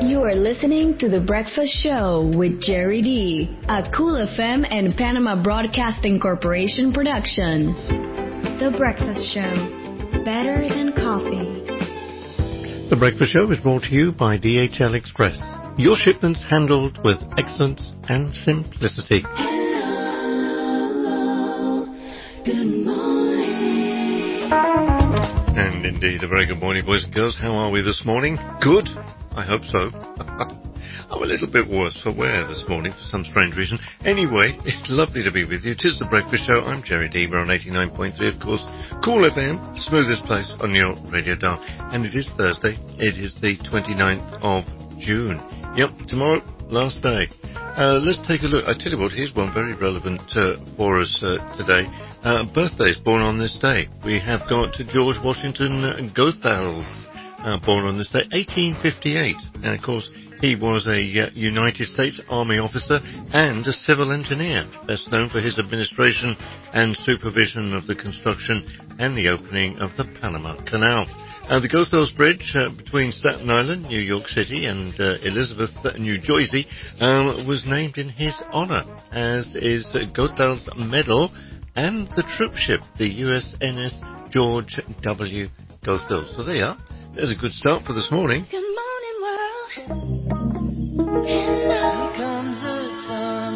You are listening to The Breakfast Show with Jerry D, a Cool FM and Panama Broadcasting Corporation production. The Breakfast Show, better than coffee. The Breakfast Show is brought to you by DHL Express. Your shipments handled with excellence and simplicity. Hello, good morning. And indeed, a very good morning, boys and girls. How are we this morning? Good? I hope so. I'm a little bit worse for wear this morning for some strange reason. Anyway, it's lovely to be with you. 'Tis The Breakfast Show. I'm Jerry D. We're on 89.3, of course. Cool FM, smoothest place on your radio dial. And it is Thursday. It is the 29th of June. Yep, tomorrow, last day. Let's take a look. I tell you what, here's one very relevant for us today. Birthdays born on this day. We have got George Washington Goethals. Born on this day, 1858. And of course, he was a United States Army officer and a civil engineer, best known for his administration and supervision of the construction and the opening of the Panama Canal. The Goethals Bridge between Staten Island, New York City, and Elizabeth, New Jersey, was named in his honor, as is Goethals Medal and the troop ship, the USNS George W. Goethals. So there you are. There's a good start for this morning. Good morning, world. Hello. Here comes the sun.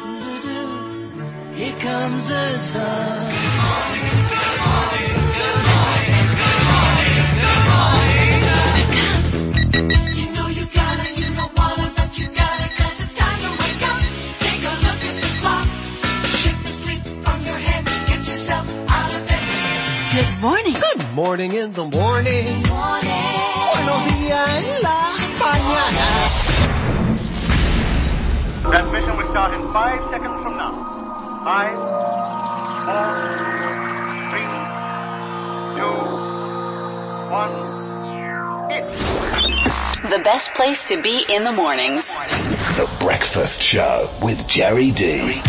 Here comes the sun. Good morning, good morning, good morning, good morning, good morning. You know you gotta, you know wanna, but you gotta, 'cause it's time to wake up. Take a look at the clock. Shake the sleep from your head. Get yourself out of bed. Good morning. Good morning in the morning. Buenos días en la mañana. Transmission will start in 5 seconds from now. 5, 4, 3, 2, 1, hit. The best place to be in the mornings. The Breakfast Show with Jerry D.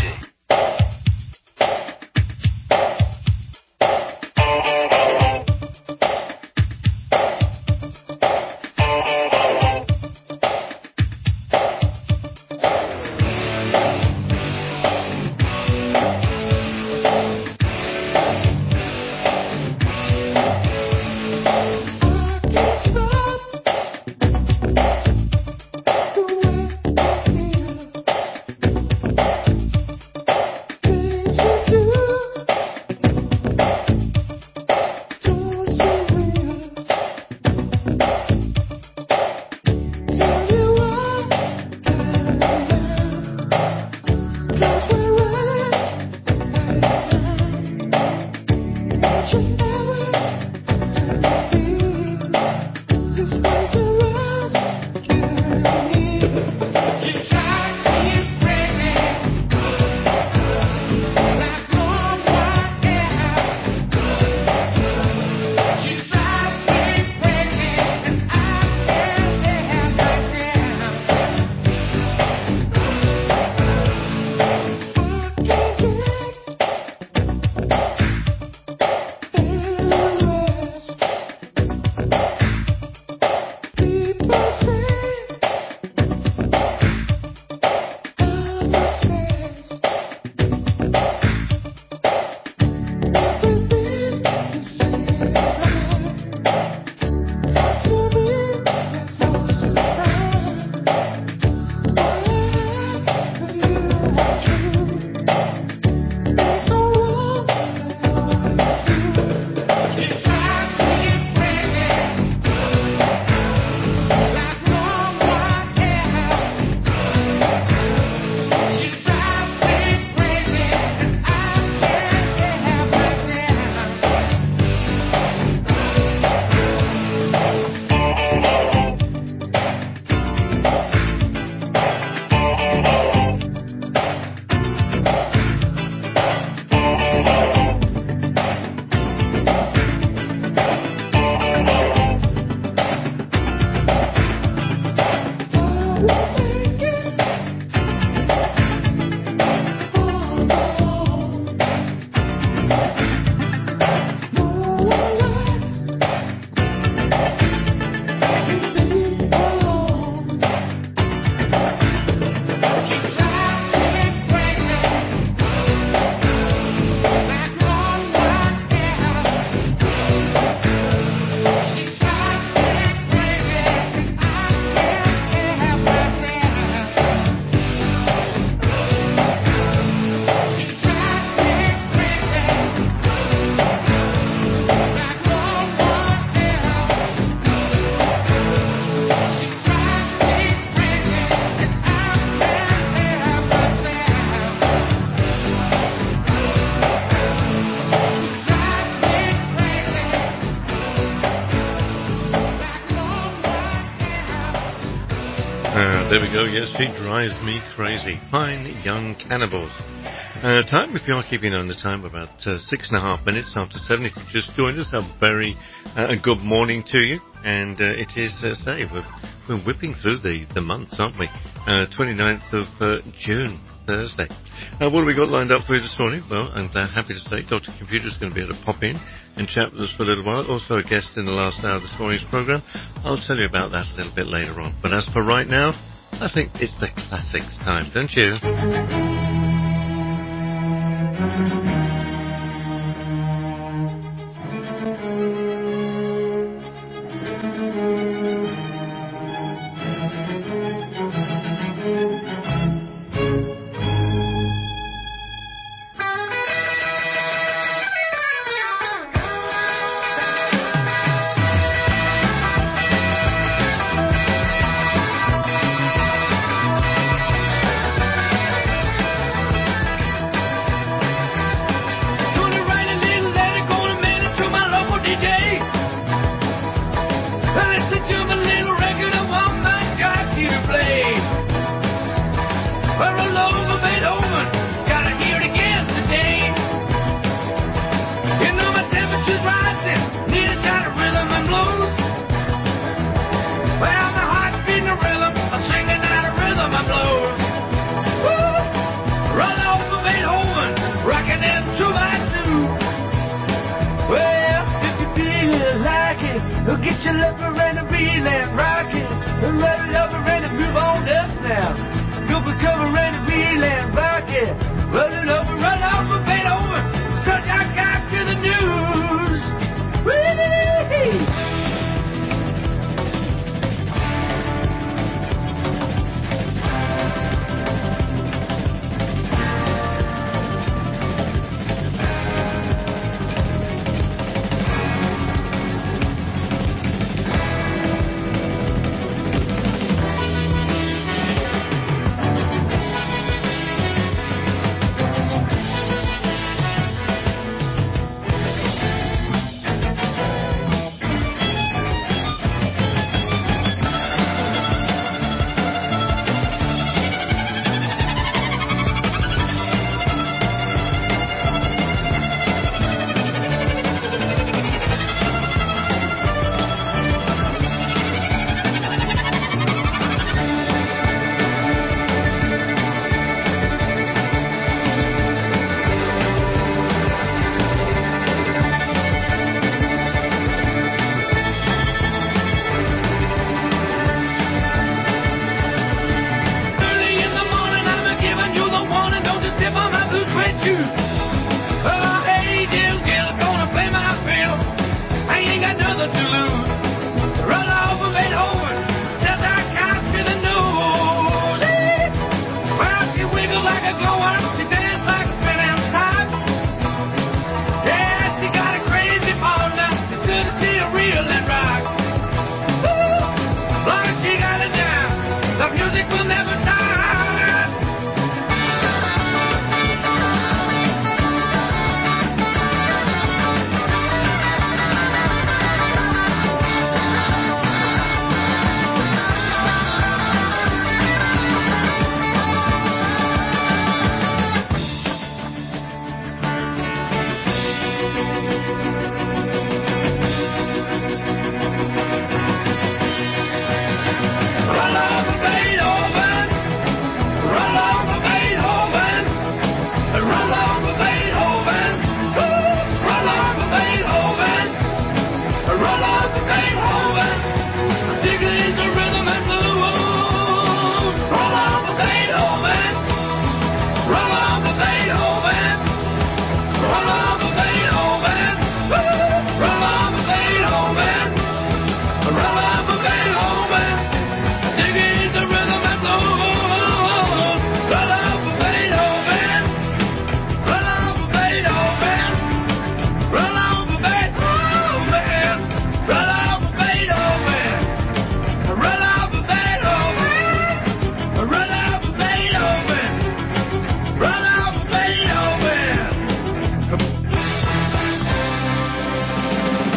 There we go. Yes, she drives me crazy. Fine Young Cannibals. Time, if you are keeping on the time, about 6.5 minutes after 7. If you just joined us, a very good morning to you. And it is, say, we're whipping through the months, aren't we? 29th of June, Thursday. What have we got lined up for you this morning? Well, I'm happy to say Dr. Computer's going to be able to pop in and chat with us for a little while. Also a guest in the last hour of this morning's programme. I'll tell you about that a little bit later on. But as for right now, I think it's the classics time, don't you?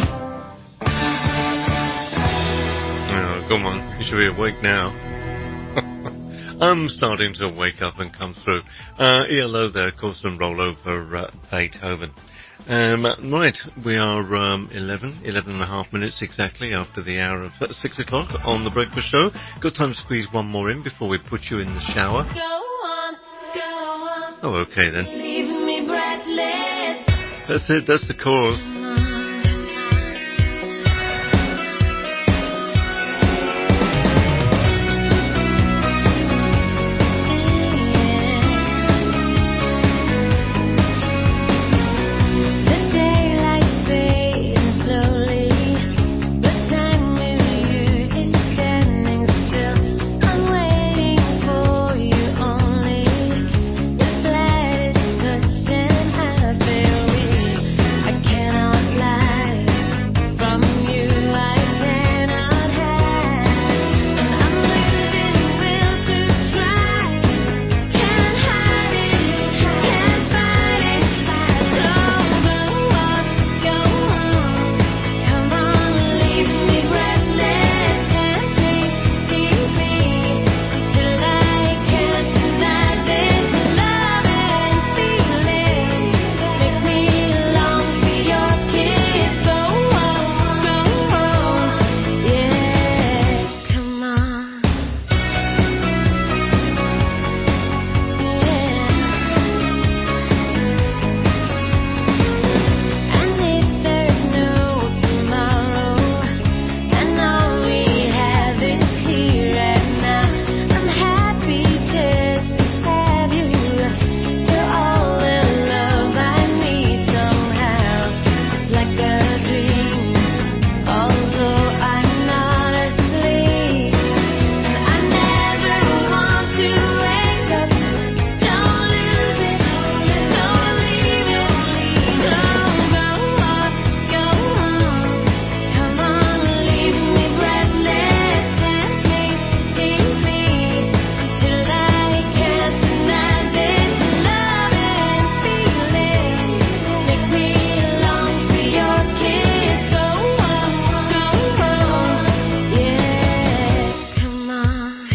Come on, you should be awake now. I'm starting to wake up and come through. ELO there, of course, and roll over Beethoven. Right, we are 11 and a half minutes exactly after the hour of 6 o'clock on The Breakfast Show. Got time to squeeze one more in before we put you in the shower. Go on, Oh, okay then. leave me breathless. That's it, that's the cause. The daylight fades slowly, but time with you is standing still. I'm waiting for you only. The slightest touch and I feel weak. I cannot lie from you. I cannot hide, and I'm losing will to try. Can't hide it, can't fight it. So go on, come on, leave me breathless, dance me, tease me, till I can't deny this love and feeling. Make me long for your kiss. Go on, yeah, come on, And if there's no tomorrow, and all we have is here and now, I'm happy just to have you. You're all the love I need somehow. It's like a dream, although I'm not asleep. I never want to wake up. Don't lose it, don't leave it. So go on, come on, leave me breathless, dance me, tease me, till I can't deny this love and feeling. Make me long for your kiss. Go on, yeah, come on.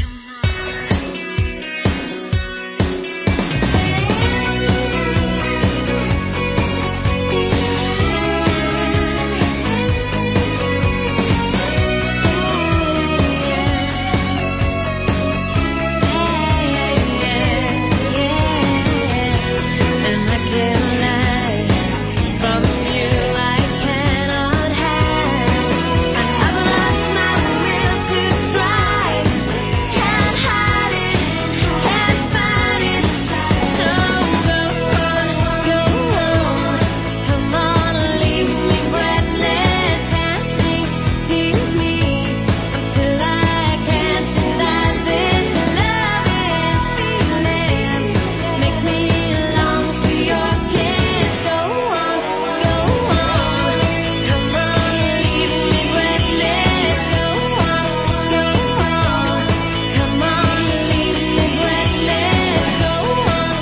And I can't lie from you. I cannot hide, and I've lost my will to try. Can't hide it, can't fight it. So go on, come on, leave me breathless, dance me, tease me, till I can't deny this love and feeling. Make me long for your kiss. Go on, come on, leave me breathless. Go on, come on, leave me breathless. Go on,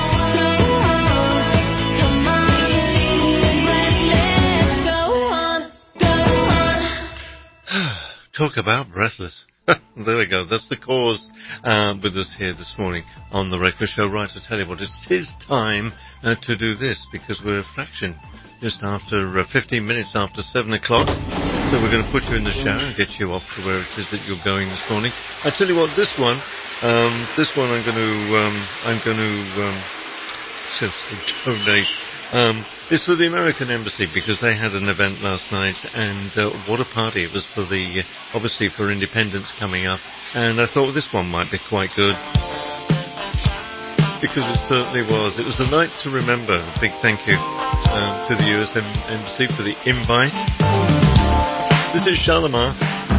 come on, leave me breathless. Go on. Talk about breathless. There we go. That's the cause with us here this morning on The Breakfast Show. Right, I tell you what, it's his time to do this because we're a fraction just after 15 minutes after 7 o'clock. So we're going to put you in the shower and get you off to where it is that you're going this morning. I tell you what, this one I'm going to just donate. It's for the American Embassy because they had an event last night, and what a party it was for the obviously for independence coming up. And I thought this one might be quite good because it certainly was. It was a night to remember. A big thank you to the US Embassy for the invite. This is Shalimar.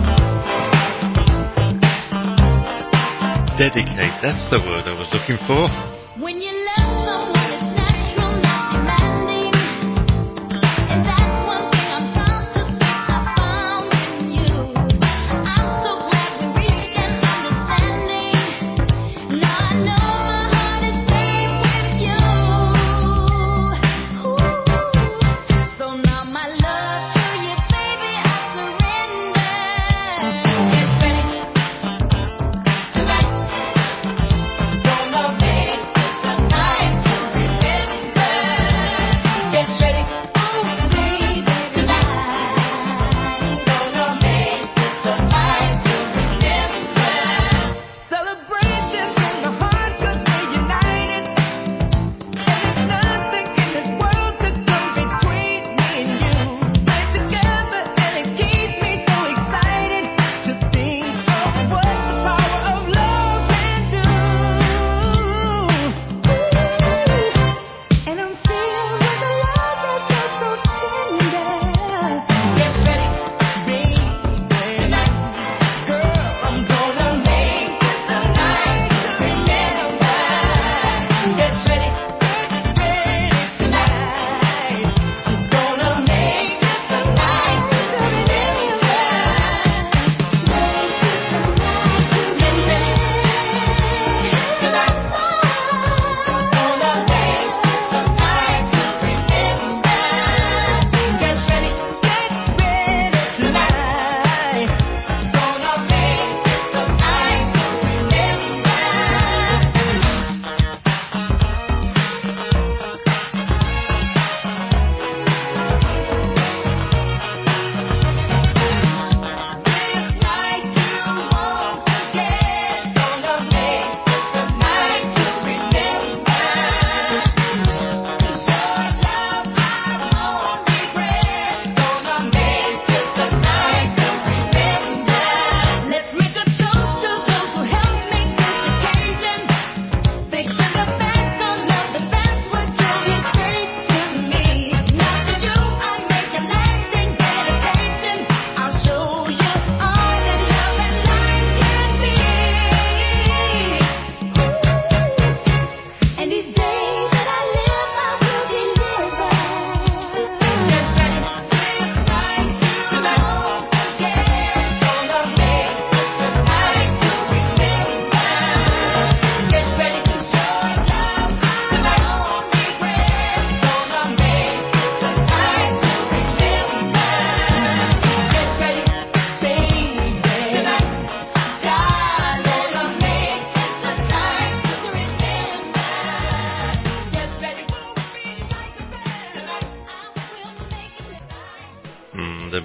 Dedicate. That's the word I was looking for. When you love someone, it's natural, not demanding. And that's one thing I'm proud to say I found in you. I'm so glad we reached an understanding. Now I know my heart is safe with you. So now my love to you, baby, I surrender. Get ready tonight.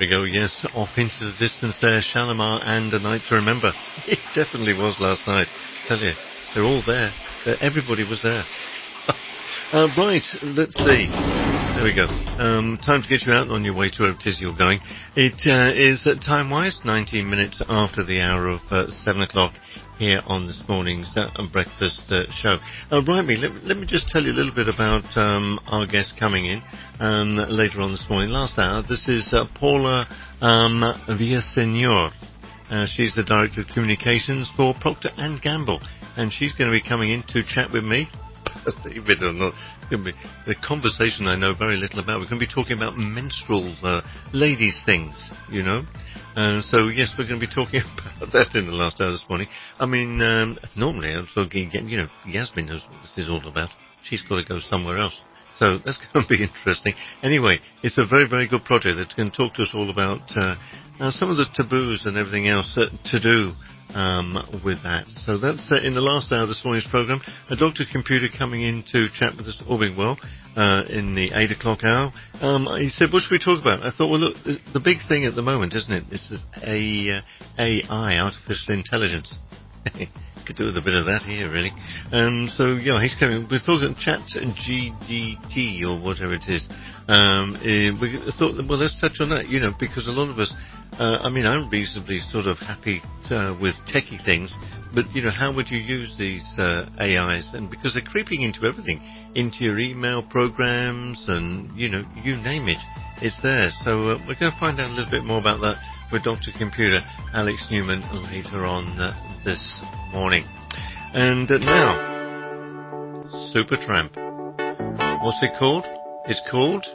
we go, yes, off into the distance there, Shalimar and A Night to Remember. It definitely was last night. Tell you, they're all there. Everybody was there. Right, let's see. There we go. Time to get you out on your way to wherever it is you're going. It is, time-wise, 19 minutes after the hour of 7 o'clock here on this morning's breakfast show. Right, let me just tell you a little bit about our guest coming in later on this morning. Last hour, this is Paula Villaseñor. She's the Director of Communications for Procter & Gamble, and she's going to be coming in to chat with me. Believe it or not, it's going to be the conversation I know very little about. We're going to be talking about menstrual ladies' things, you know. So, yes, we're going to be talking about that in the last hour this morning. I mean, normally I'm talking, you know, Yasmin knows what this is all about. She's got to go somewhere else. So that's going to be interesting. Anyway, it's a very, very good project that's going to talk to us all about some of the taboos and everything else to do with that. So that's in the last hour of this morning's programme. A Dr. Computer coming in to chat with us, all being well, in the 8 o'clock hour. He said, what should we talk about? I thought, well, look, the big thing at the moment, isn't it? This is AI, artificial intelligence. Could do with a bit of that here, really. So, yeah, he's coming. We're talking Chat GDT or whatever it is. We thought, well, let's touch on that, you know, because a lot of us, I mean, I'm reasonably sort of happy with techie things, but, you know, how would you use these AIs? And because they're creeping into everything, into your email programs and, you know, you name it, it's there. So we're going to find out a little bit more about that with Dr. Computer Alex Newman later on this morning. And now, Supertramp. What's it called? It's called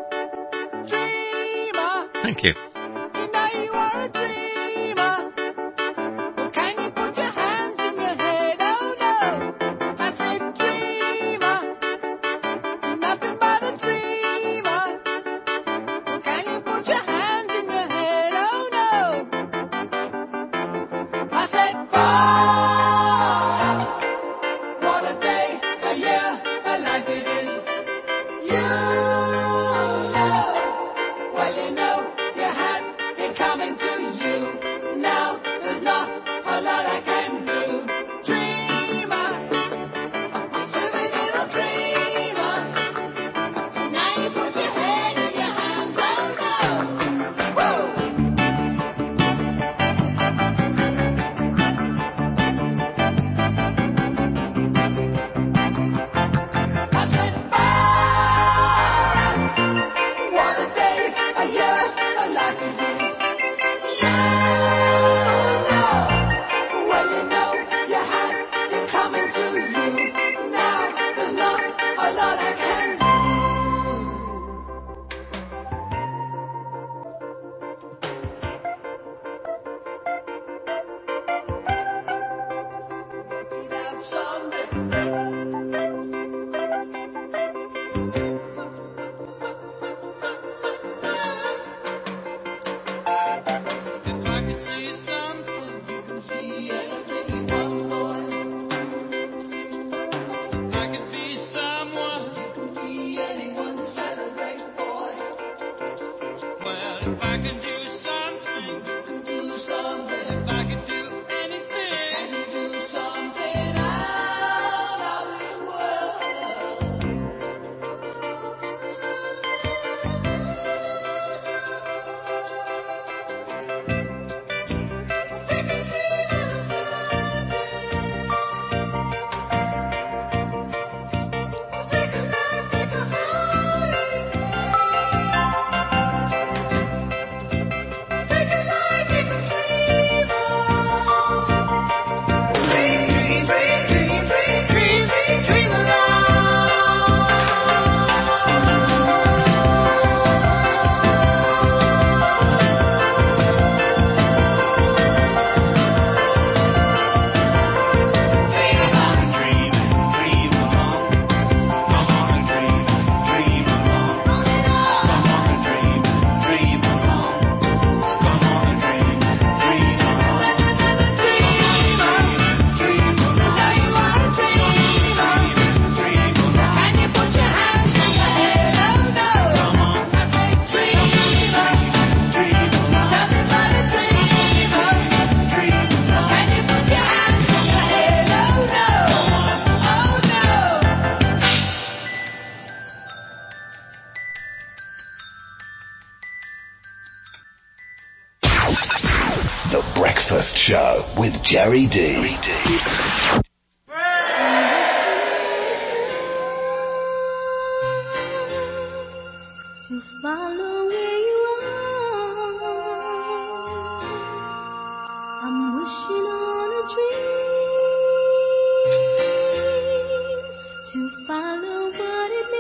Dreamer. Thank you. You know you are a dreamer. Well, can you put your hands in your head? Oh no, I said dreamer. You're nothing but a dreamer. Well, can you put your hands in your head? Oh no, I said wow. What a day, a year, a life it is. You know, well you know you had it coming to you. Now there's not a lot I can do. Dreamer, a silly little dreamer. Now you put your head in your hands, oh no. Whoa. I said, what a day, a year, a life it is. You know, well you know you had it coming to you. Now there's not a lot I can do. Work it out someday. If I could see something, you can see anything you want, boy. If I could be someone, you can be anyone to celebrate, boy. Well, if I could do something, you can do something. If I could do anything, can you do something? Show with Jerry D. To follow where you are, I'm wishing on a dream. To follow what it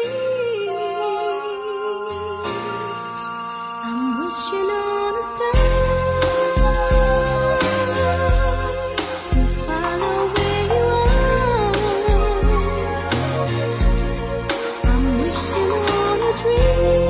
means, I'm wishing on a star. To follow where you are, I'm wishing on a dream.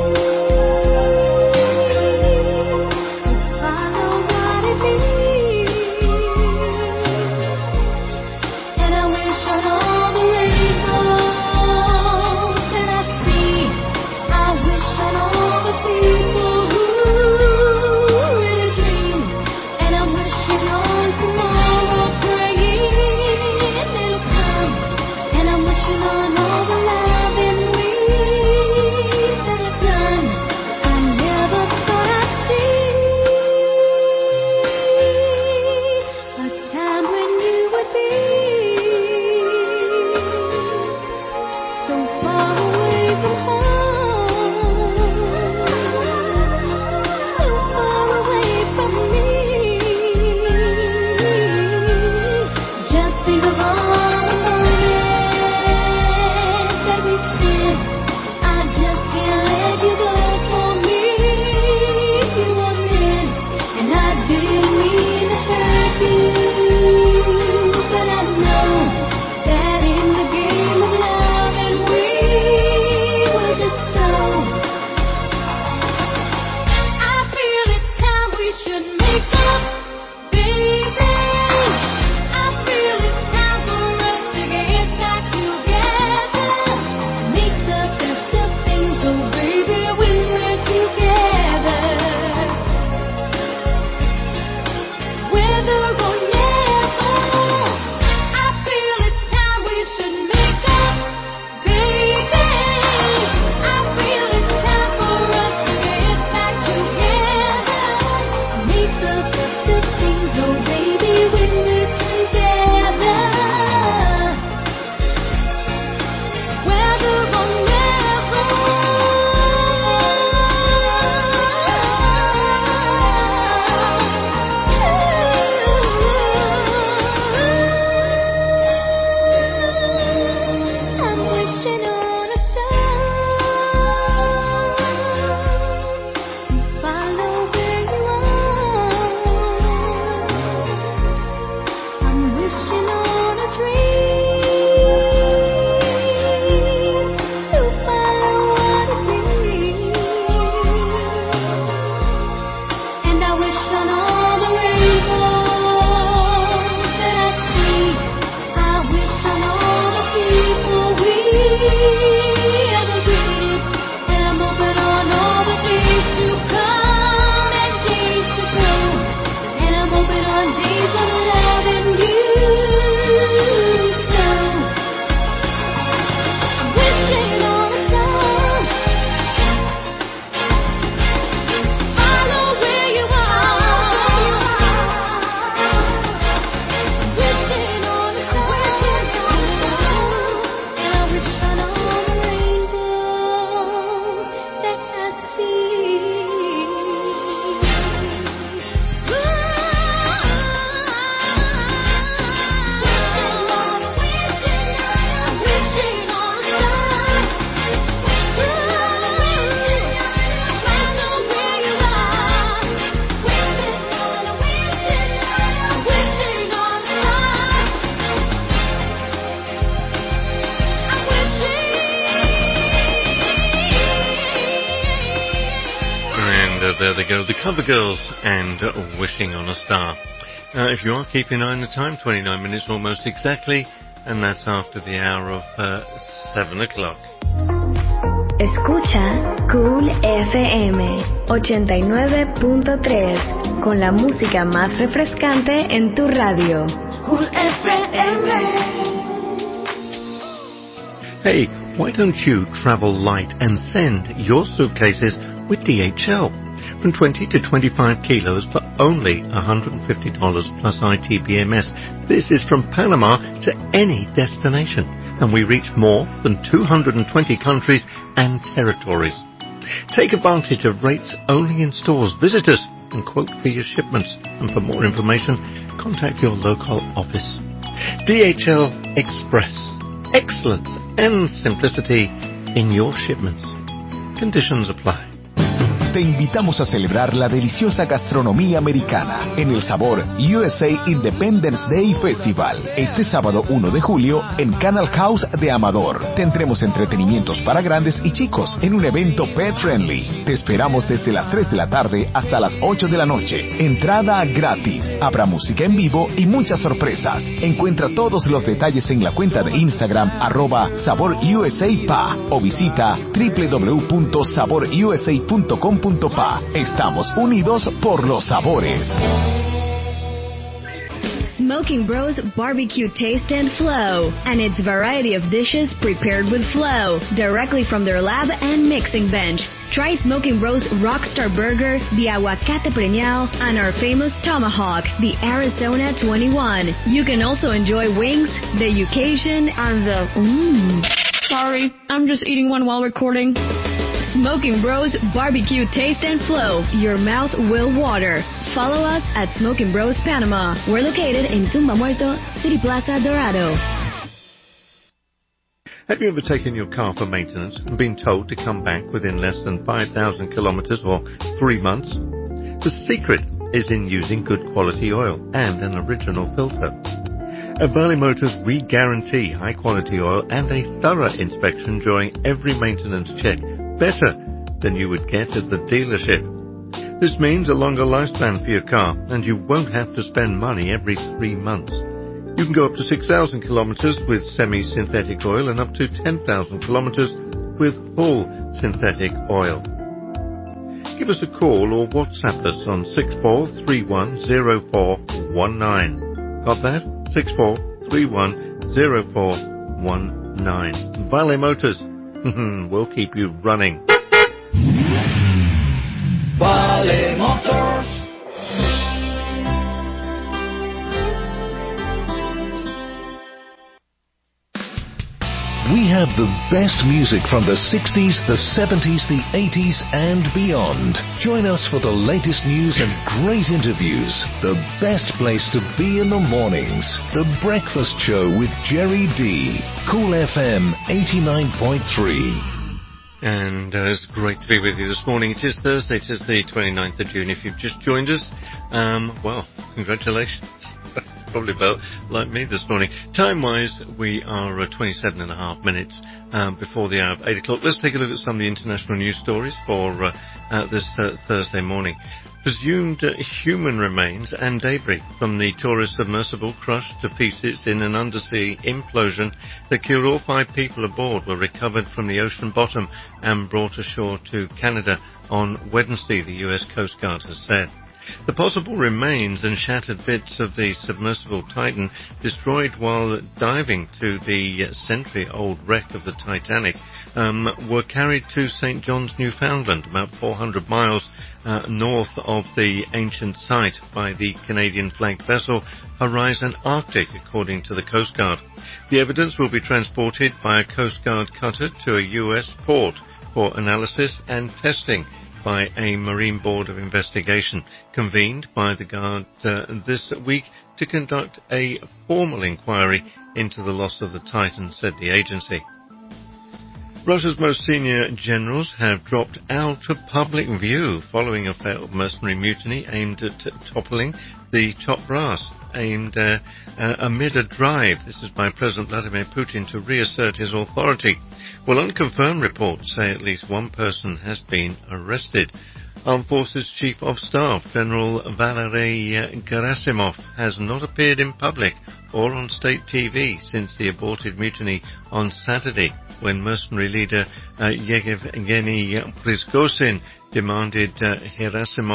There they go, the Cover Girls and Wishing on a Star. If you are keeping an eye on the time, 29 minutes almost exactly, and that's after the hour of 7 o'clock. Escucha Cool FM 89.3 con la música más refrescante en tu radio. Cool FM. Hey, why don't you travel light and send your suitcases with DHL? from 20 to 25 kilos for only $150 plus ITBMS. This is from Panama to any destination, and we reach more than 220 countries and territories. Take advantage of rates only in stores. Visit us and quote for your shipments. And for more information, contact your local office. DHL Express. Excellence and simplicity in your shipments. Conditions apply. Te invitamos a celebrar la deliciosa gastronomía americana en el Sabor USA Independence Day Festival. Este sábado 1 de julio en Canal House de Amador. Tendremos entretenimientos para grandes y chicos en un evento pet friendly. Te esperamos desde las 3 de la tarde hasta las 8 de la noche. Entrada gratis. Habrá música en vivo y muchas sorpresas. Encuentra todos los detalles en la cuenta de Instagram @SaborUSAPA o visita www.saborusa.com.pa. Estamos unidos por los sabores. Smoking Bros Barbecue Taste and Flow, and its variety of dishes prepared with flow, directly from their lab and mixing bench. Try Smoking Bros Rockstar Burger, the Aguacate Preñao, and our famous Tomahawk, the Arizona 21. You can also enjoy wings, the Yucation, and the Sorry, I'm just eating one while recording. Smoking Bros Barbecue Taste and Flow. Your mouth will water. Follow us at Smoking Bros Panama. We're located in Tumba Muerto, City Plaza, Dorado. Have you ever taken your car for maintenance and been told to come back within less than 5,000 kilometers or 3 months? The secret is in using good quality oil and an original filter. At Valley Motors, we guarantee high quality oil and a thorough inspection during every maintenance check, better than you would get at the dealership. This means a longer lifespan for your car, and you won't have to spend money every 3 months. You can go up to 6,000 kilometers with semi-synthetic oil and up to 10,000 kilometers with full synthetic oil. Give us a call or WhatsApp us on 64310419. Got that? 64310419. Valley Motors. We'll keep you running. Vale Motors. We have the best music from the 60s, the 70s, the 80s, and beyond. Join us for the latest news and great interviews. The best place to be in the mornings. The Breakfast Show with Jerry D. Cool FM 89.3. And it's great to be with you this morning. It is Thursday. It is the 29th of June. If you've just joined us, well, congratulations. Probably about like me this morning. Time-wise, we are 27 and a half minutes before the hour of 8 o'clock. Let's take a look at some of the international news stories for this Thursday morning. Presumed human remains and debris from the tourist submersible crushed to pieces in an undersea implosion that killed all 5 people aboard were recovered from the ocean bottom and brought ashore to Canada on Wednesday, the U.S. Coast Guard has said. The possible remains and shattered bits of the submersible Titan, destroyed while diving to the century-old wreck of the Titanic, were carried to St. John's, Newfoundland, about 400 miles north of the ancient site, by the Canadian-flagged vessel Horizon Arctic, according to the Coast Guard. The evidence will be transported by a Coast Guard cutter to a U.S. port for analysis and testing by a Marine Board of Investigation, convened by the Guard this week to conduct a formal inquiry into the loss of the Titan, said the agency. Russia's most senior generals have dropped out of public view following a failed mercenary mutiny aimed at toppling the top brass, amid a drive, this is by President Vladimir Putin, to reassert his authority. Well, unconfirmed reports say at least one person has been arrested. Armed Forces Chief of Staff General Valery Gerasimov has not appeared in public or on state TV since the aborted mutiny on Saturday, when mercenary leader Yevgeny Prigozhin demanded Gerasimov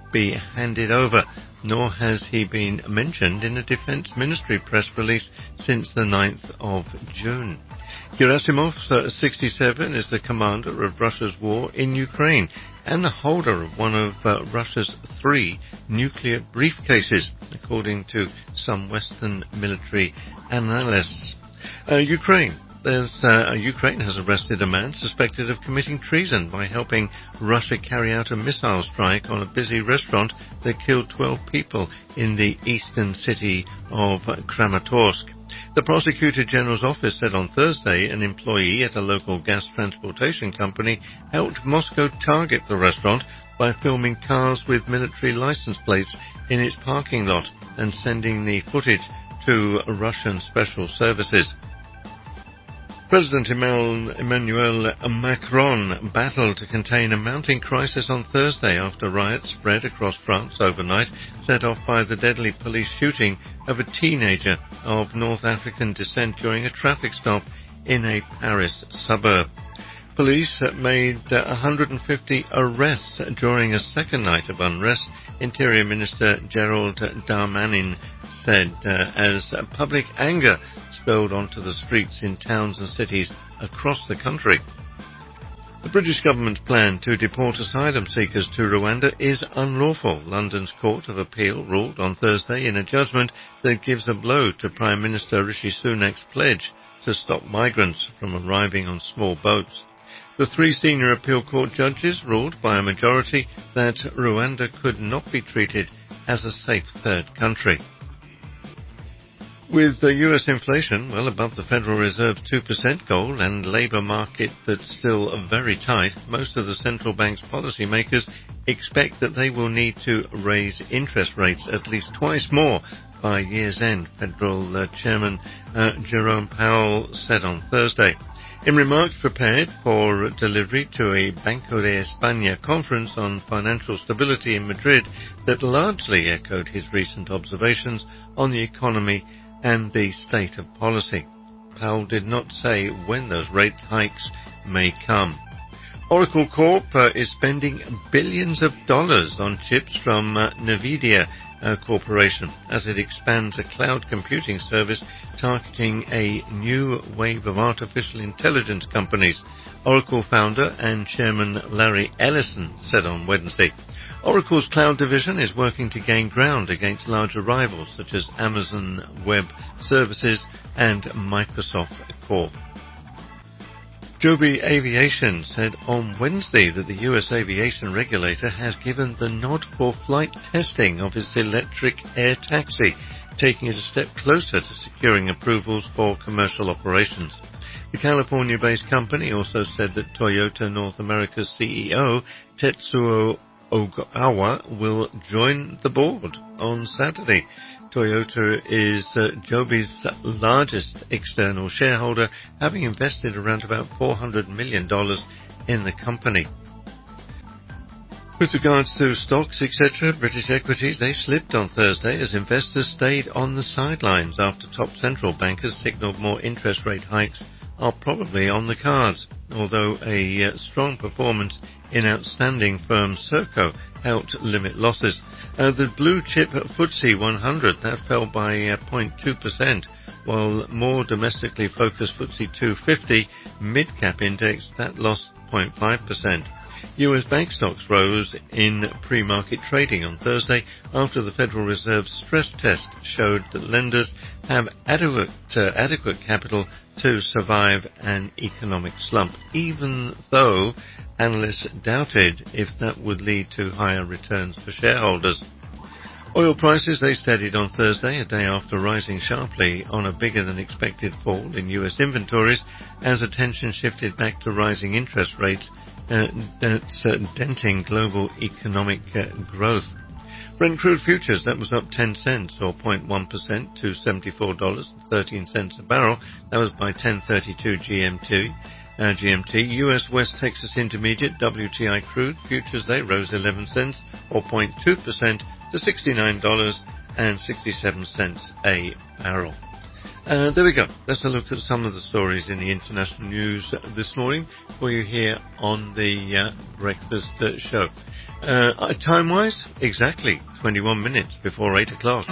be handed over, nor has he been mentioned in a Defense Ministry press release since the 9th of June. Gerasimov, 67, is the commander of Russia's war in Ukraine and the holder of one of Russia's 3 nuclear briefcases, according to some Western military analysts. Ukraine has arrested a man suspected of committing treason by helping Russia carry out a missile strike on a busy restaurant that killed 12 people in the eastern city of Kramatorsk. The Prosecutor General's office said on Thursday an employee at a local gas transportation company helped Moscow target the restaurant by filming cars with military license plates in its parking lot and sending the footage to Russian special services. President Emmanuel Macron battled to contain a mounting crisis on Thursday after riots spread across France overnight, set off by the deadly police shooting of a teenager of North African descent during a traffic stop in a Paris suburb. Police made 150 arrests during a second night of unrest, Interior Minister Gerald Darmanin said, as public anger spilled onto the streets in towns and cities across the country. The British government's plan to deport asylum seekers to Rwanda is unlawful. London's Court of Appeal ruled on Thursday in a judgment that gives a blow to Prime Minister Rishi Sunak's pledge to stop migrants from arriving on small boats. The 3 senior appeal court judges ruled by a majority that Rwanda could not be treated as a safe third country. With the US inflation well above the Federal Reserve's 2% goal and labour market that's still very tight, most of the central bank's policymakers expect that they will need to raise interest rates at least twice more by year's end, Federal Chairman Jerome Powell said on Thursday. In remarks prepared for delivery to a Banco de España conference on financial stability in Madrid that largely echoed his recent observations on the economy and the state of policy. Powell did not say when those rate hikes may come. Oracle Corp is spending billions of dollars on chips from NVIDIA Corporation as it expands a cloud computing service targeting a new wave of artificial intelligence companies, Oracle founder and chairman Larry Ellison said on Wednesday. Oracle's cloud division is working to gain ground against larger rivals such as Amazon Web Services and Microsoft Corp. Joby Aviation said on Wednesday that the U.S. aviation regulator has given the nod for flight testing of its electric air taxi, taking it a step closer to securing approvals for commercial operations. The California-based company also said that Toyota North America's CEO, Tetsuo Ogawa, will join the board on Saturday. Toyota is Joby's largest external shareholder, having invested around about $400 million in the company. With regards to stocks, etc., British equities, they slipped on Thursday as investors stayed on the sidelines after top central bankers signalled more interest rate hikes are probably on the cards, although a strong performance in outstanding firm Serco helped limit losses. The blue chip FTSE 100, that fell by 0.2%, while more domestically focused FTSE 250 mid-cap index, that lost 0.5%. US bank stocks rose in pre-market trading on Thursday after the Federal Reserve's stress test showed that lenders have adequate capital to survive an economic slump, even though analysts doubted if that would lead to higher returns for shareholders. Oil prices, they steadied on Thursday, a day after rising sharply on a bigger-than-expected fall in US inventories as attention shifted back to rising interest rates that's denting global economic growth. Brent crude futures, that was up 10 cents or 0.1% to $74.13 a barrel. That was by 10:32 GMT. US West Texas Intermediate WTI crude futures, they rose 11 cents or 0.2% to $69.67 a barrel. There we go. Let's have a look at some of the stories in the international news this morning for you here on the Breakfast Show. Time-wise, exactly 21 minutes before 8 o'clock.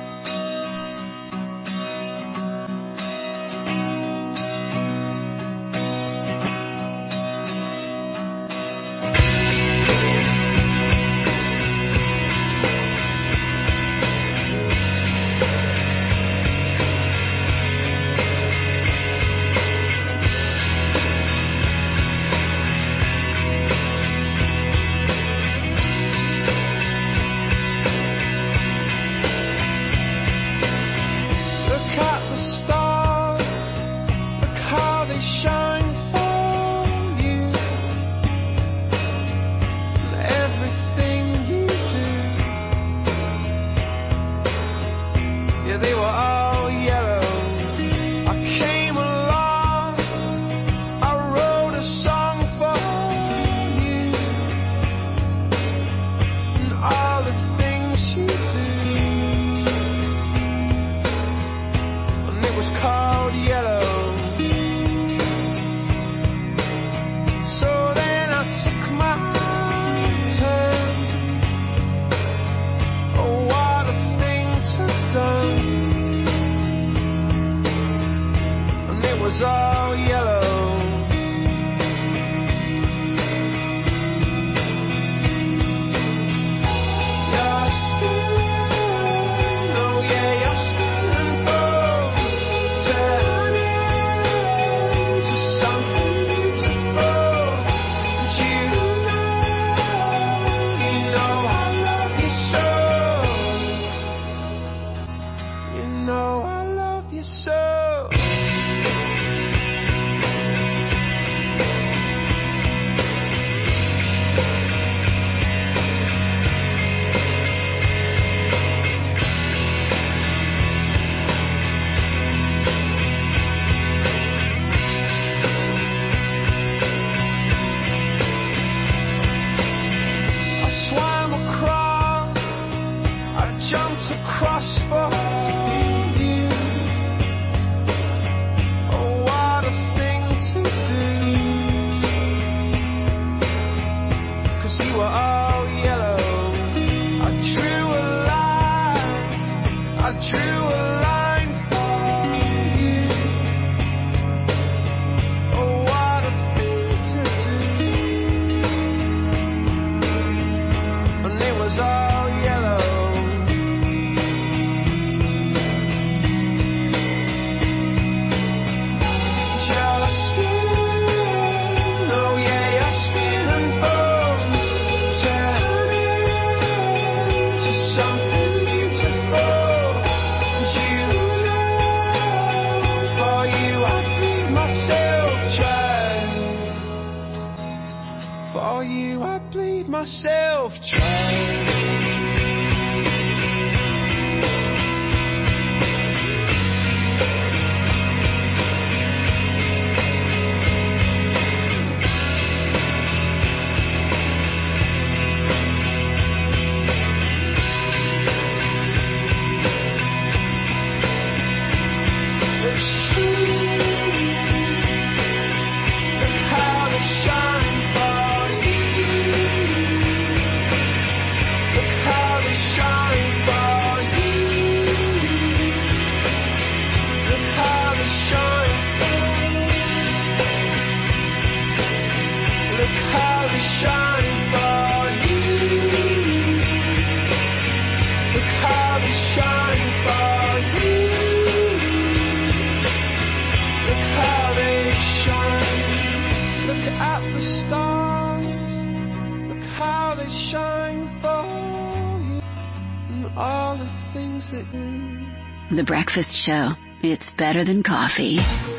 The Breakfast Show. It's better than coffee.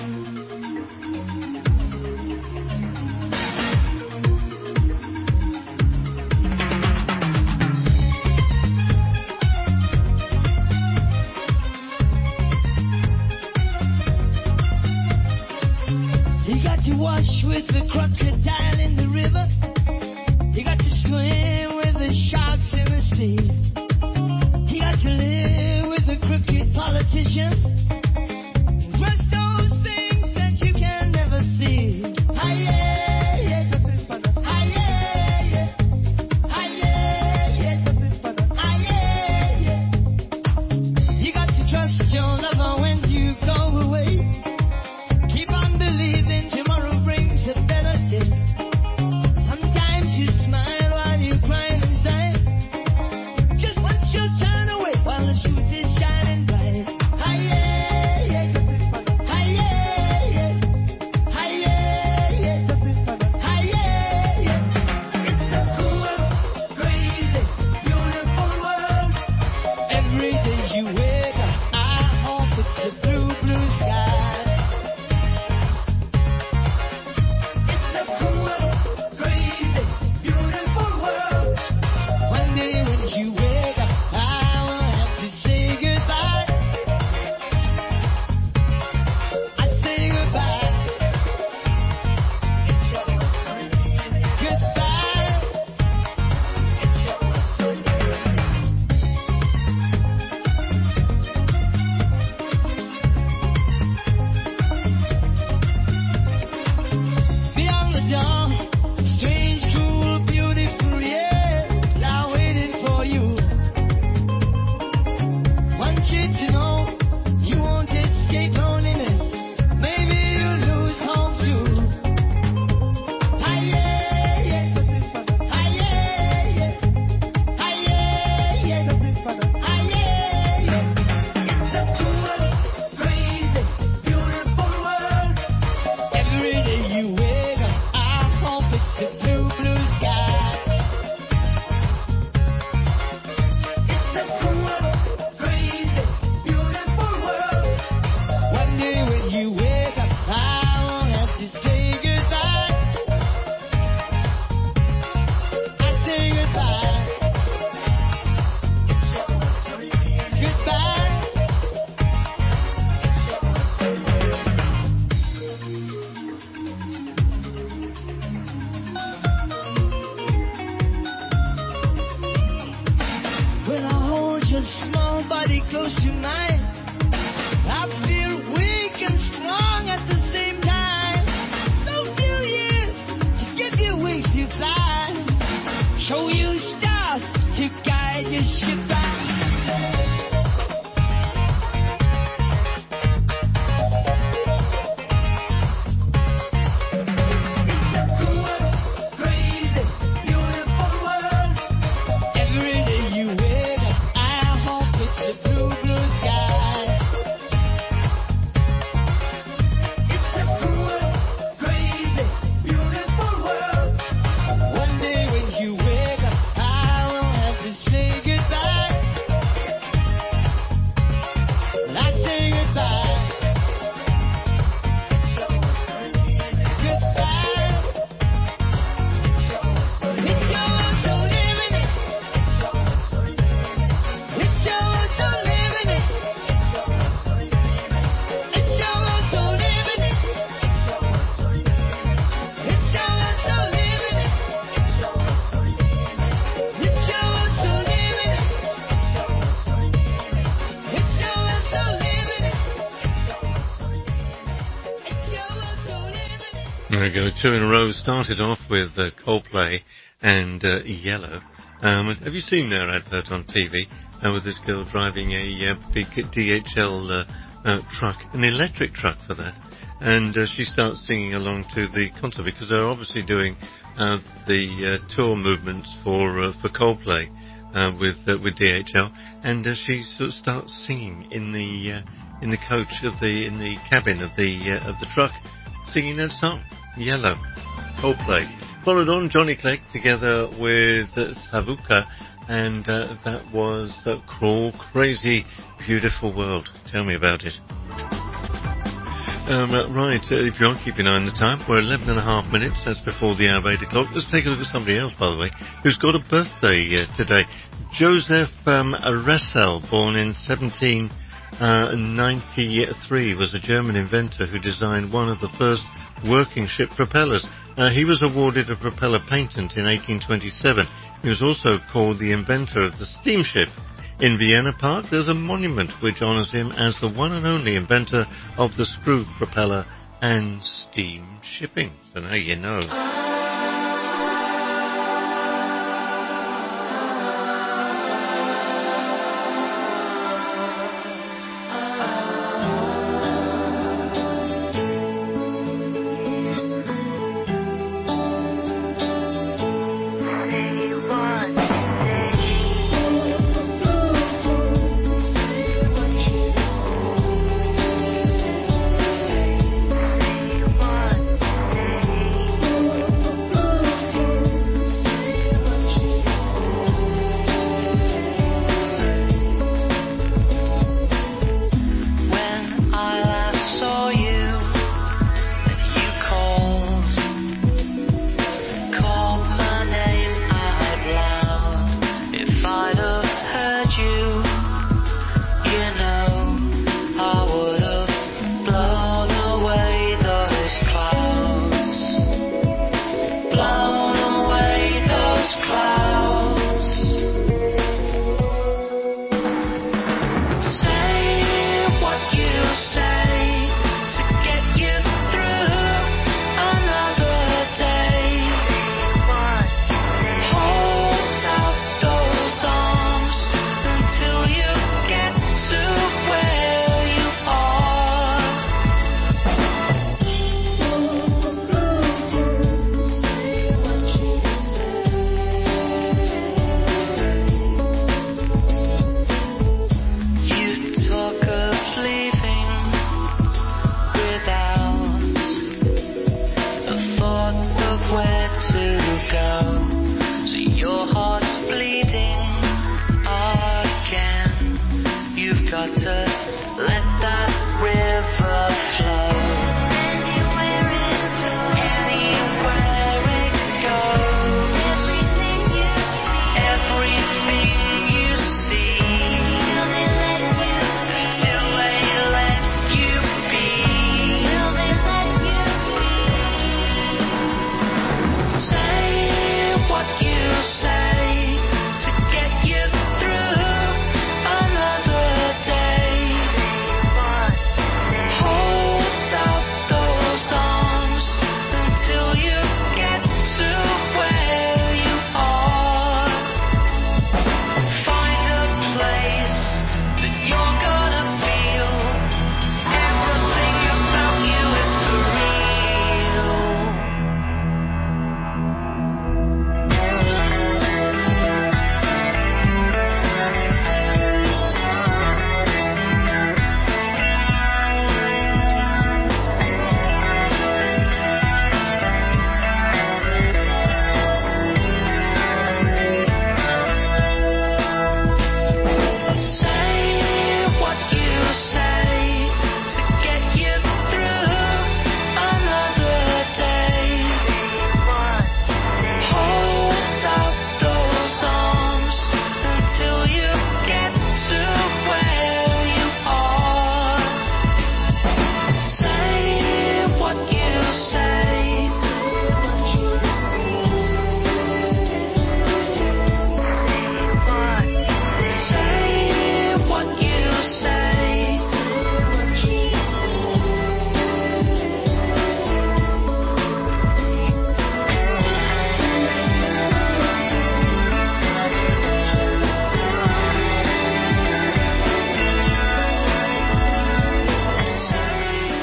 You got to wash with the crocodile in the river. You got to swim with the sharks in the sea. You got to live with the crooked politician. Rest those things that you can never see. Hi, yeah, yeah. Hi, yeah, yeah. Hi, yeah, There we go, two in a row. Started off with Coldplay and Yellow. Have you seen their advert on TV with this girl driving a big DHL truck, an electric truck for that? And she starts singing along to the concert because they're obviously doing the tour movements for Coldplay with DHL, and she sort of starts singing in the coach in the cabin of the truck, singing that song, Yellow, Coldplay. Followed on Johnny Clegg together with Savuka, and that was Crawl, Crazy, Beautiful World. Tell me about it. Right, if you are keeping an eye on the time, we're 11 and a half minutes, that's before the hour of 8 o'clock. Let's take a look at somebody else, by the way, who's got a birthday today. Joseph Ressel, born in 1793, was a German inventor who designed one of the first working ship propellers. He was awarded a propeller patent in 1827. He was also called the inventor of the steamship. In Vienna Park, there's a monument which honours him as the one and only inventor of the screw propeller and steam shipping. So now you know.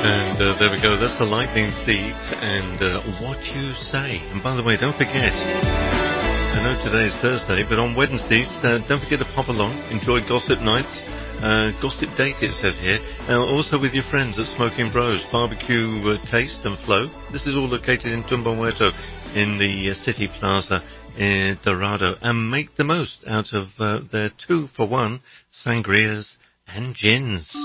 There we go. That's the Lightning Seeds and What You Say. And by the way, don't forget, I know today's Thursday, but on Wednesdays, don't forget to pop along. Enjoy Gossip Nights. Gossip Date, it says here. Also with your friends at Smoking Bros. Barbecue Taste and Flow. This is all located in Tumbamuerto in the City Plaza in Dorado. And make the most out of their 2-for-1 sangrias and gins.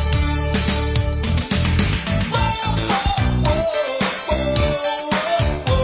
Whoa.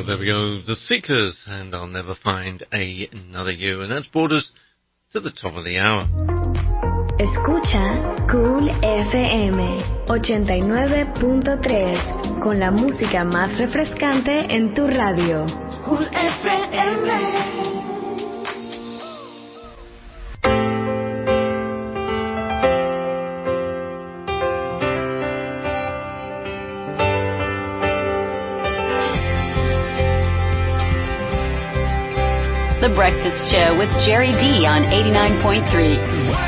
there we go. The Seekers, and I'll never find another you. And that's brought us to the top of the hour. Escucha Cool FM 89.3 con la música más refrescante en tu radio. Cool FM. The Breakfast Show with Jerry D on 89.3.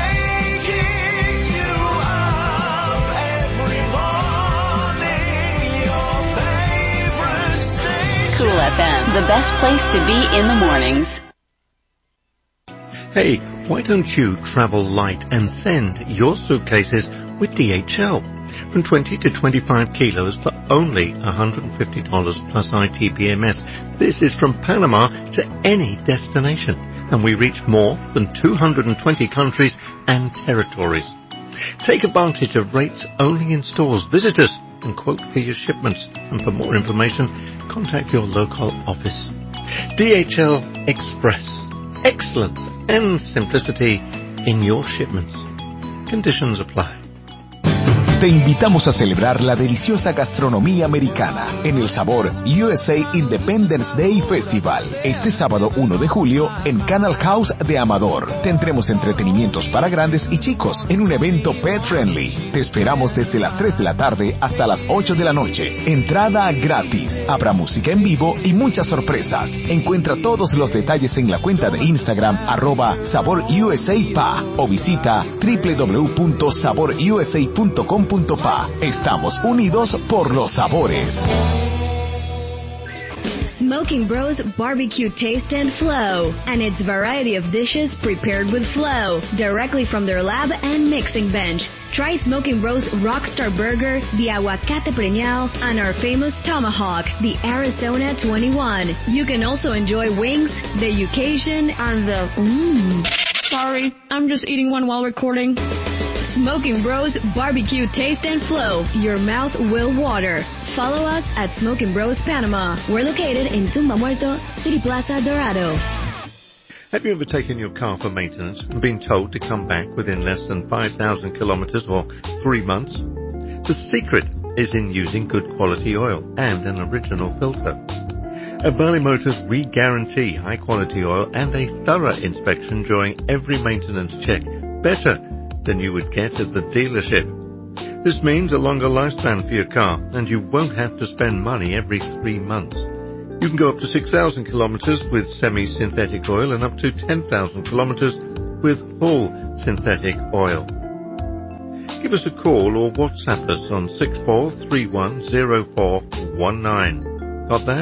Cool FM, the best place to be in the mornings. Hey, why don't you travel light and send your suitcases with DHL? From 20 to 25 kilos for only $150 plus ITBMS. This is from Panama to any destination, and we reach more than 220 countries and territories. Take advantage of rates only in stores. Visit us and quote for your shipments. And for more information, contact your local office. DHL Express. Excellence and simplicity in your shipments. Conditions apply. Te invitamos a celebrar la deliciosa gastronomía americana en el Sabor USA Independence Day Festival este sábado 1 de julio en Canal House de Amador. Tendremos entretenimientos para grandes y chicos en un evento pet friendly. Te esperamos desde las 3 de la tarde hasta las 8 de la noche. Entrada gratis. Habrá música en vivo y muchas sorpresas. Encuentra todos los detalles en la cuenta de Instagram @SaborUSAPA o visita www.saborusa.com.pa. Estamos unidos por los sabores. Smoking Bros Barbecue Taste and Flow, and its variety of dishes prepared with flow, directly from their lab and mixing bench. Try Smoking Bros Rockstar Burger, the Aguacate Preñao, and our famous Tomahawk, the Arizona 21. You can also enjoy wings, the Eucasian, and the... Sorry, I'm just eating one while recording. Smoking Bros Barbecue Taste and Flow. Your mouth will water. Follow us at Smoking Bros Panama. We're located in Tumba Muerto, City Plaza, Dorado. Have you ever taken your car for maintenance and been told to come back within less than 5,000 kilometers or 3 months? The secret is in using good quality oil and an original filter. At Valley Motors, we guarantee high quality oil and a thorough inspection during every maintenance check. Better than you would get at the dealership. This means a longer lifespan for your car, and you won't have to spend money every 3 months. You can go up to 6,000 kilometers with semi-synthetic oil and up to 10,000 kilometers with full synthetic oil. Give us a call or WhatsApp us on 64310419. Got that?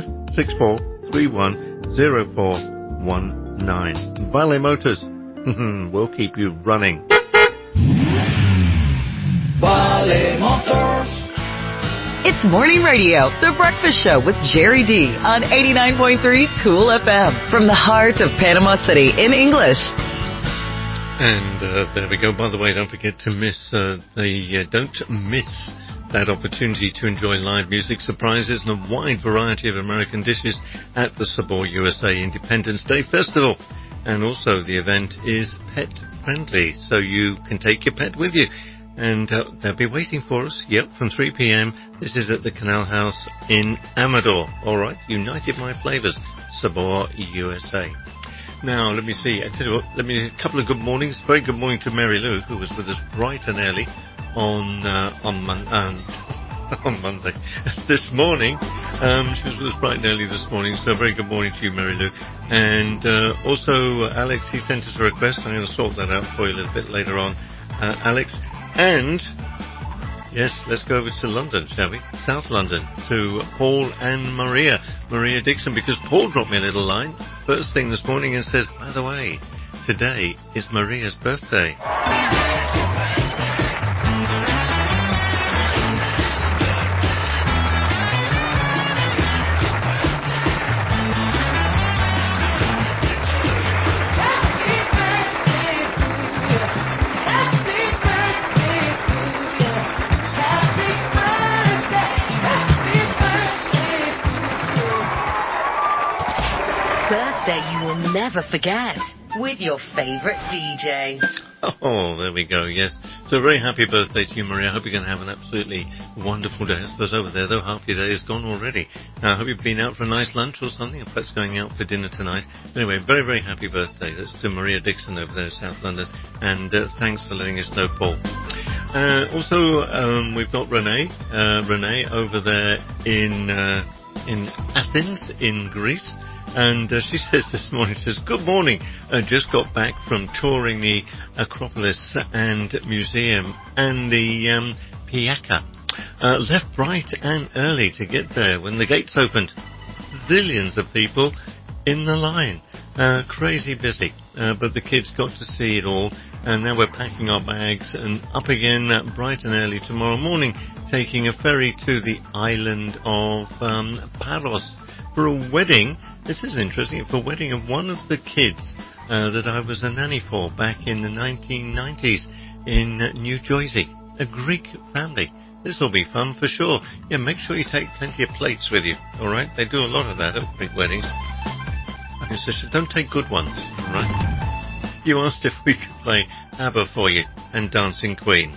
64310419. Valley Motors. We'll keep you running. Vale Motors. It's Morning Radio, The Breakfast Show with Jerry D on 89.3 Cool FM from the heart of Panama City in English. And there we go. By the way, don't forget to don't miss that opportunity to enjoy live music, surprises, and a wide variety of American dishes at the Sabor USA Independence Day Festival. And also, the event is pet friendly, so you can take your pet with you. And they'll be waiting for us, from 3 p.m. This is at the Canal House in Amador. All right, United My Flavors, Sabor USA. Now, let me see. I tell you what, a couple of good mornings. Very good morning to Mary Lou, who was with us bright and early on Monday. This morning, she was with us bright and early this morning, so a very good morning to you, Mary Lou. And also, Alex, he sent us a request. I'm going to sort that out for you a little bit later on, Alex. And, yes, let's go over to London, shall we? South London, to Paul and Maria Dixon, because Paul dropped me a little line first thing this morning and says, by the way, today is Maria's birthday. birthday you will never forget with your favorite DJ. Oh, there we go, yes. So very happy birthday to you, Maria. I hope you're going to have an absolutely wonderful day. I suppose over there, though, half your day is gone already. I hope you've been out for a nice lunch or something, or perhaps going out for dinner tonight. Anyway, very, very happy birthday. That's to Maria Dixon over there in South London. And thanks for letting us know, Paul. Also, we've got Renee. Renee over there in Athens, in Greece. And she says this morning, she says, good morning. I just got back from touring the Acropolis and Museum and the Piazza. Left bright and early to get there when the gates opened. Zillions of people in the line. Crazy busy. But the kids got to see it all. And now we're packing our bags and up again bright and early tomorrow morning, taking a ferry to the island of Paros for a wedding. This is interesting, for a wedding of one of the kids that I was a nanny for back in the 1990s in New Jersey. A Greek family. This will be fun for sure. Yeah, make sure you take plenty of plates with you, alright? They do a lot of that at Greek weddings. I just don't take good ones, alright? You asked if we could play ABBA for you and Dancing Queen.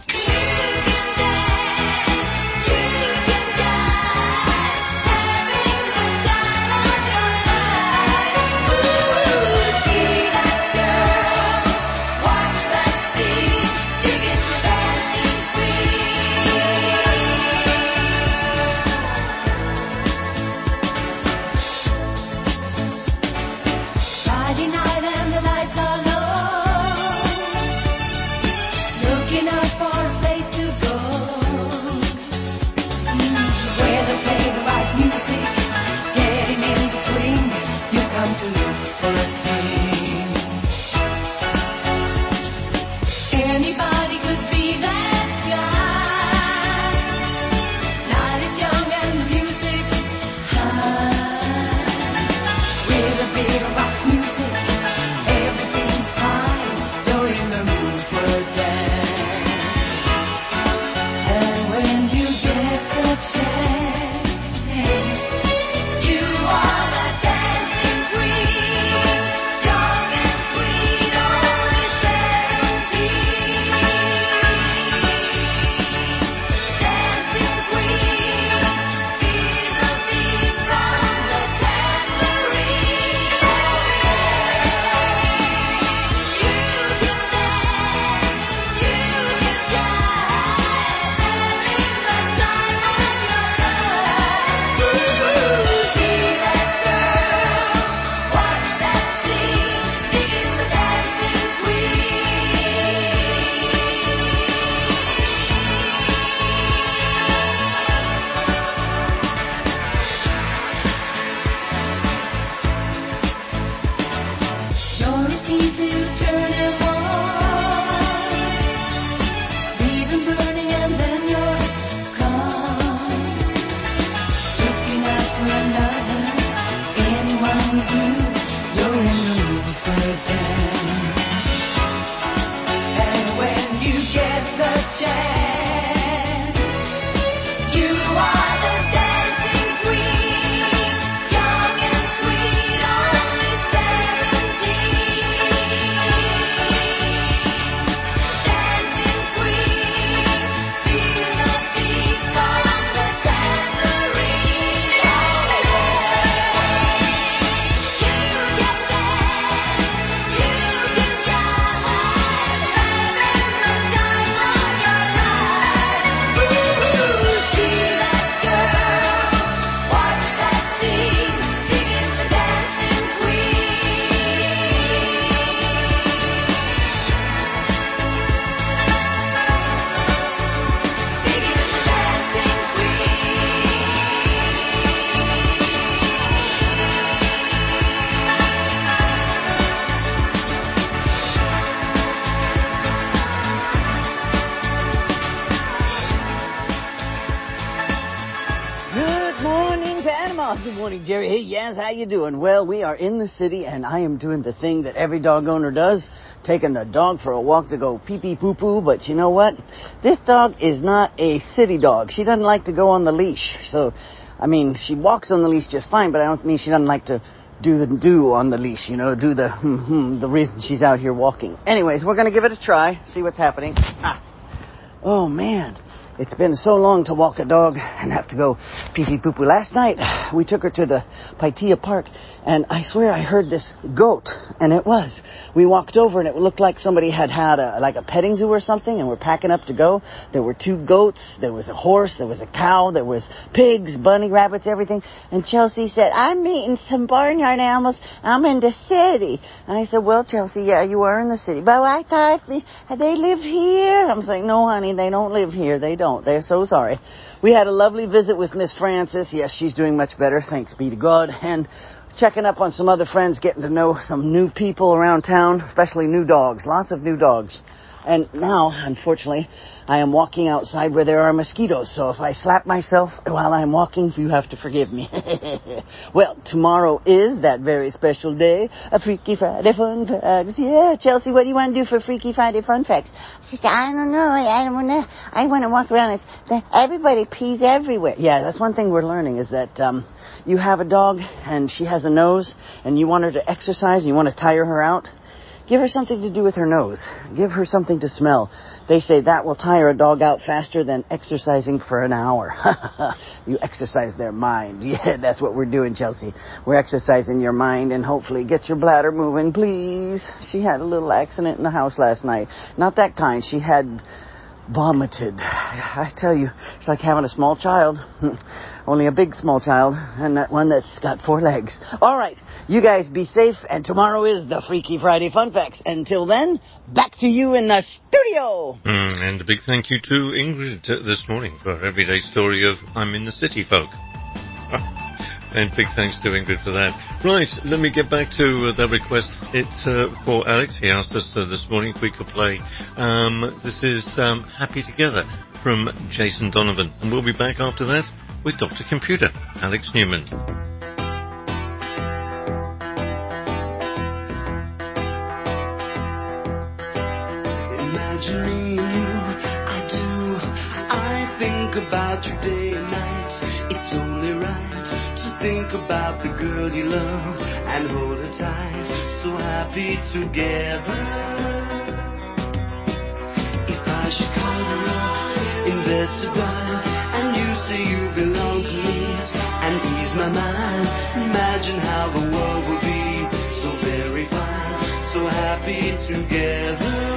Good morning, Jerry. Hey, Yaz, how you doing? Well, we are in the city, and I am doing the thing that every dog owner does, taking the dog for a walk to go pee-pee-poo-poo. But you know what? This dog is not a city dog. She doesn't like to go on the leash. So, I mean, she walks on the leash just fine, but I don't mean she doesn't like to do the do on the leash, you know, do the the reason she's out here walking. Anyways, we're going to give it a try, see what's happening. Oh, man. It's been so long to walk a dog and have to go pee-pee-poo-poo. Last night, we took her to the Paitea Park, and I swear I heard this goat, and it was. We walked over, and it looked like somebody had a petting zoo or something, and we're packing up to go. There were 2 goats, there was a horse, there was a cow, there was pigs, bunny, rabbits, everything. And Chelsea said, I'm meeting some barnyard animals. I'm in the city. And I said, well, Chelsea, yeah, you are in the city. But I thought they live here. I'm saying, no, honey, they don't live here. They don't. They're so sorry. We had a lovely visit with Miss Francis. Yes, she's doing much better, thanks be to God. And checking up on some other friends, getting to know some new people around town, especially new dogs. Lots of new dogs. And now, unfortunately, I am walking outside where there are mosquitoes. So if I slap myself while I'm walking, you have to forgive me. Well, tomorrow is that very special day, a Freaky Friday Fun Facts. Yeah, Chelsea, what do you want to do for Freaky Friday Fun Facts? She said, I don't know. I want to walk around. Everybody pees everywhere. Yeah, that's one thing we're learning is that you have a dog and she has a nose and you want her to exercise and you want to tire her out. Give her something to do with her nose. Give her something to smell. They say that will tire a dog out faster than exercising for an hour. You exercise their mind. Yeah, that's what we're doing, Chelsea. We're exercising your mind and hopefully get your bladder moving, please. She had a little accident in the house last night. Not that kind. She had vomited. I tell you, it's like having a small child. Only a big small child, and that one that's got 4 legs. All right, you guys be safe, and tomorrow is the Freaky Friday Fun Facts. Until then, back to you in the studio. And a big thank you to Ingrid this morning for her everyday story of I'm in the city, folk. And big thanks to Ingrid for that. Right, let me get back to that request. It's for Alex. He asked us this morning if we could play. This is Happy Together from Jason Donovan. And we'll be back after that with Dr. Computer, Alex Newman. Imagine me and you, I do. I think about you day and night. It's only right to think about the girl you love and hold her tight. So happy together. If I should call her up, invest a dime, and you say you belong to me, and ease my mind. Imagine how the world would be so very fine, so happy together.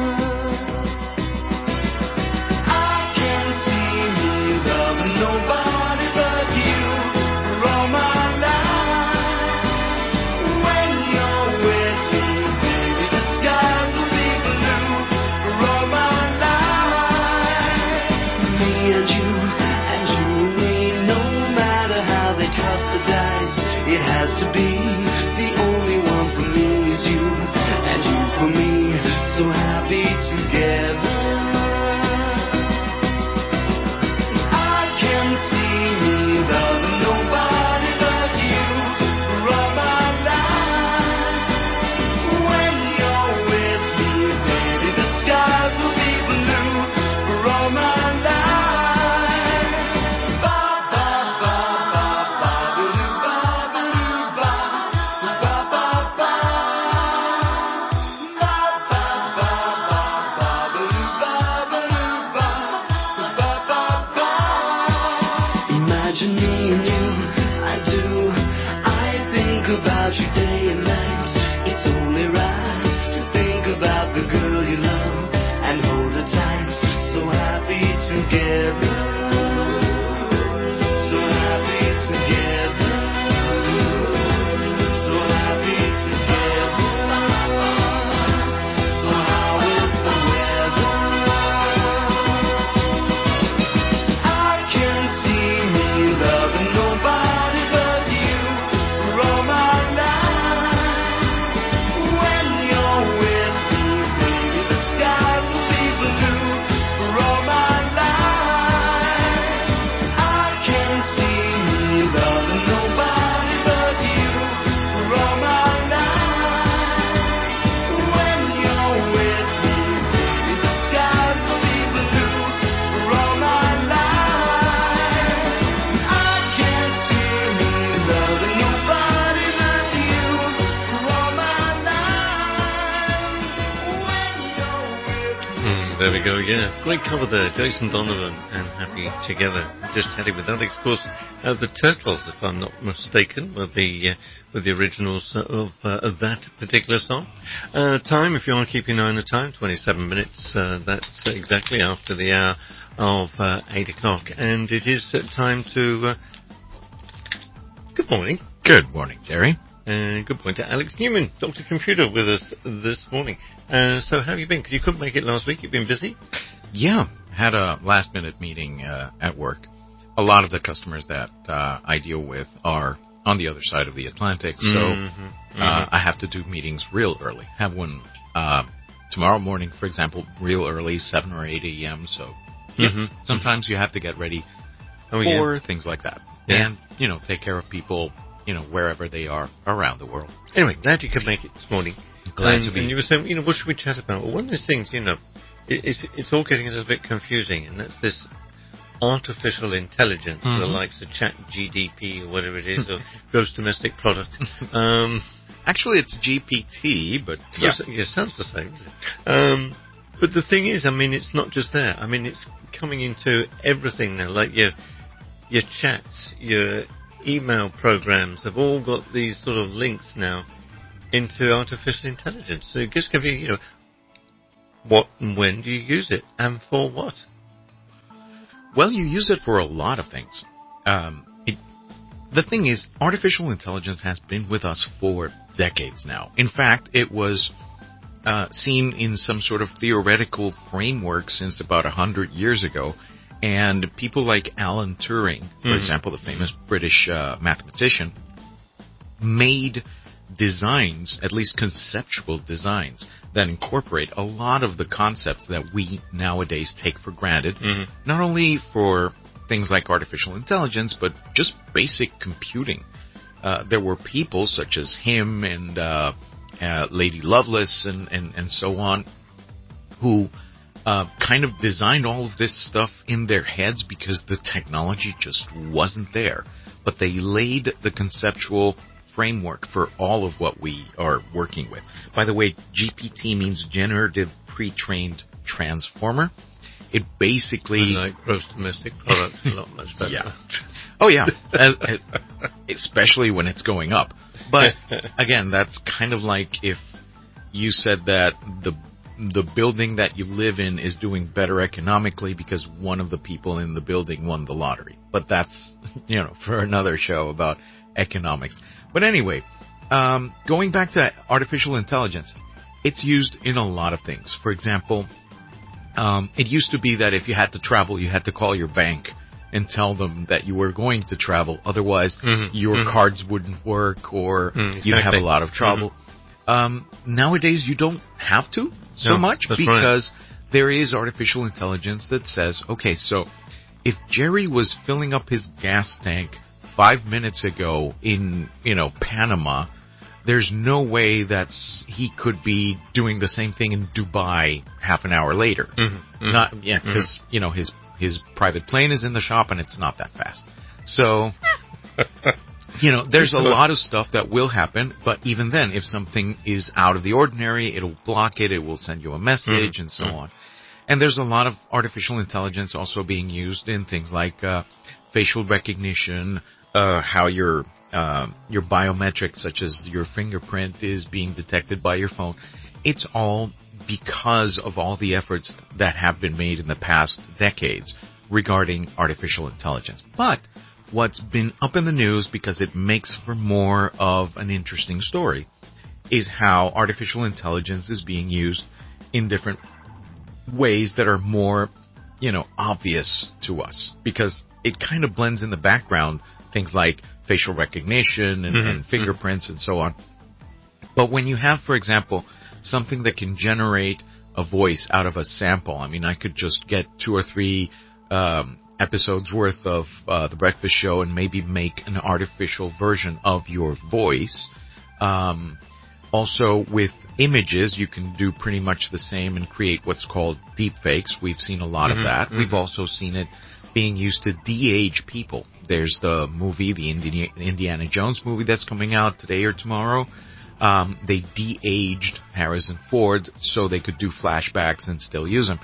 It has to be the only one for me is you, and you for me, so there we go, yeah. Great cover there, Jason Donovan and Happy Together. Just chatting with Alex, of course, the Turtles, if I'm not mistaken, were the originals of that particular song. Time, if you want to keep your eye on the time, 27 minutes, that's exactly after the hour of 8 o'clock. And it is time to... good morning. Good morning, Jerry. Good morning to Alex Newman, Dr. Computer, with us this morning. So how have you been? Because you couldn't make it last week. You've been busy? Yeah, had a last-minute meeting at work. A lot of the customers that I deal with are on the other side of the Atlantic, so I have to do meetings real early. Have one tomorrow morning, for example, real early, 7 or 8 a.m., so sometimes you have to get ready for things like that. Yeah. And, take care of people, wherever they are around the world. Anyway, glad you could make it this morning. Glad to be. And you were saying, what should we chat about? Well, one of those things, it's all getting a little bit confusing, and that's this artificial intelligence, the likes of ChatGDP or whatever it is, or gross domestic product. Actually, it's GPT, but yeah, sounds the same. But the thing is, it's not just there. It's coming into everything now, like your chats, your email programs have all got these sort of links now into artificial intelligence. So just give you, what and when do you use it, and for what? Well, you use it for a lot of things. The thing is, artificial intelligence has been with us for decades now. In fact, it was seen in some sort of theoretical framework since about 100 years ago. And people like Alan Turing, for example, the famous British mathematician, made designs, at least conceptual designs, that incorporate a lot of the concepts that we nowadays take for granted, not only for things like artificial intelligence, but just basic computing. There were people such as him and Lady Lovelace and so on, who kind of designed all of this stuff in their heads because the technology just wasn't there. But they laid the conceptual framework for all of what we are working with. By the way, GPT means Generative Pre-trained Transformer. It basically... like gross domestic product, a lot much better. Yeah. Oh, yeah. Especially when it's going up. But, again, that's kind of like if you said that the building that you live in is doing better economically because one of the people in the building won the lottery. But that's, for another show about economics. But anyway, going back to artificial intelligence, it's used in a lot of things. For example, it used to be that if you had to travel, you had to call your bank and tell them that you were going to travel. Otherwise, your cards wouldn't work or you'd have a lot of trouble. Nowadays, you don't have to much because there is artificial intelligence that says, okay, so if Jerry was filling up his gas tank 5 minutes ago in, Panama, there's no way that he could be doing the same thing in Dubai half an hour later. Because, his private plane is in the shop and it's not that fast. So... there's a lot of stuff that will happen, but even then, if something is out of the ordinary, it'll block it, it will send you a message, and so on. And there's a lot of artificial intelligence also being used in things like facial recognition, how your biometrics, such as your fingerprint, is being detected by your phone. It's all because of all the efforts that have been made in the past decades regarding artificial intelligence. But what's been up in the news, because it makes for more of an interesting story, is how artificial intelligence is being used in different ways that are more, obvious to us. Because it kind of blends in the background, things like facial recognition and fingerprints and so on. But when you have, for example, something that can generate a voice out of a sample, I could just get 2 or 3... episodes worth of The Breakfast Show and maybe make an artificial version of your voice. Also, with images, you can do pretty much the same and create what's called deepfakes. We've seen a lot of that. We've also seen it being used to de-age people. There's the movie, the Indiana Jones movie that's coming out today or tomorrow. They de-aged Harrison Ford so they could do flashbacks and still use him.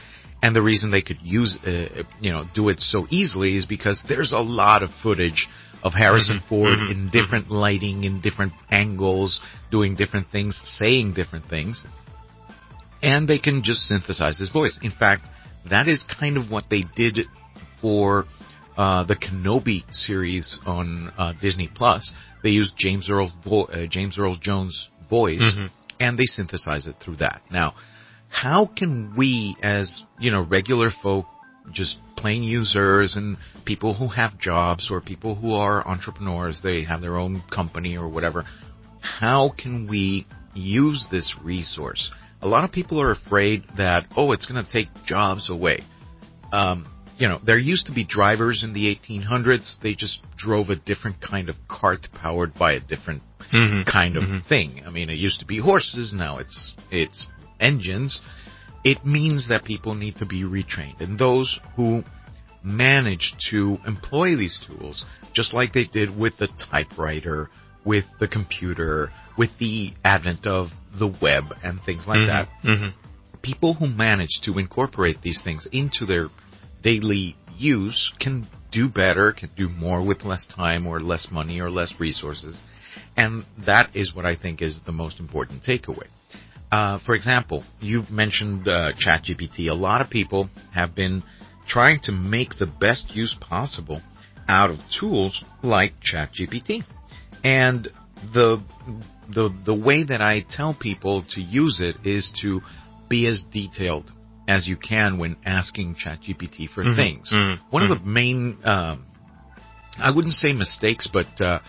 And the reason they could do it so easily is because there's a lot of footage of Harrison Ford in different lighting, in different angles, doing different things, saying different things. And they can just synthesize his voice. In fact, that is kind of what they did for the Kenobi series on Disney Plus. They used James Earl Jones' voice, and they synthesized it through that. Now, how can we, as regular folk, just plain users and people who have jobs or people who are entrepreneurs, they have their own company or whatever, how can we use this resource? A lot of people are afraid that, it's going to take jobs away. There used to be drivers in the 1800s. They just drove a different kind of cart powered by a different kind of thing. I mean, it used to be horses. Now it's engines. It means that people need to be retrained. And those who manage to employ these tools, just like they did with the typewriter, with the computer, with the advent of the web and things like that, people who manage to incorporate these things into their daily use can do better, can do more with less time or less money or less resources. And that is what I think is the most important takeaway. For example, you've mentioned ChatGPT. A lot of people have been trying to make the best use possible out of tools like ChatGPT. And the way that I tell people to use it is to be as detailed as you can when asking ChatGPT for things. One of the main, I wouldn't say mistakes, but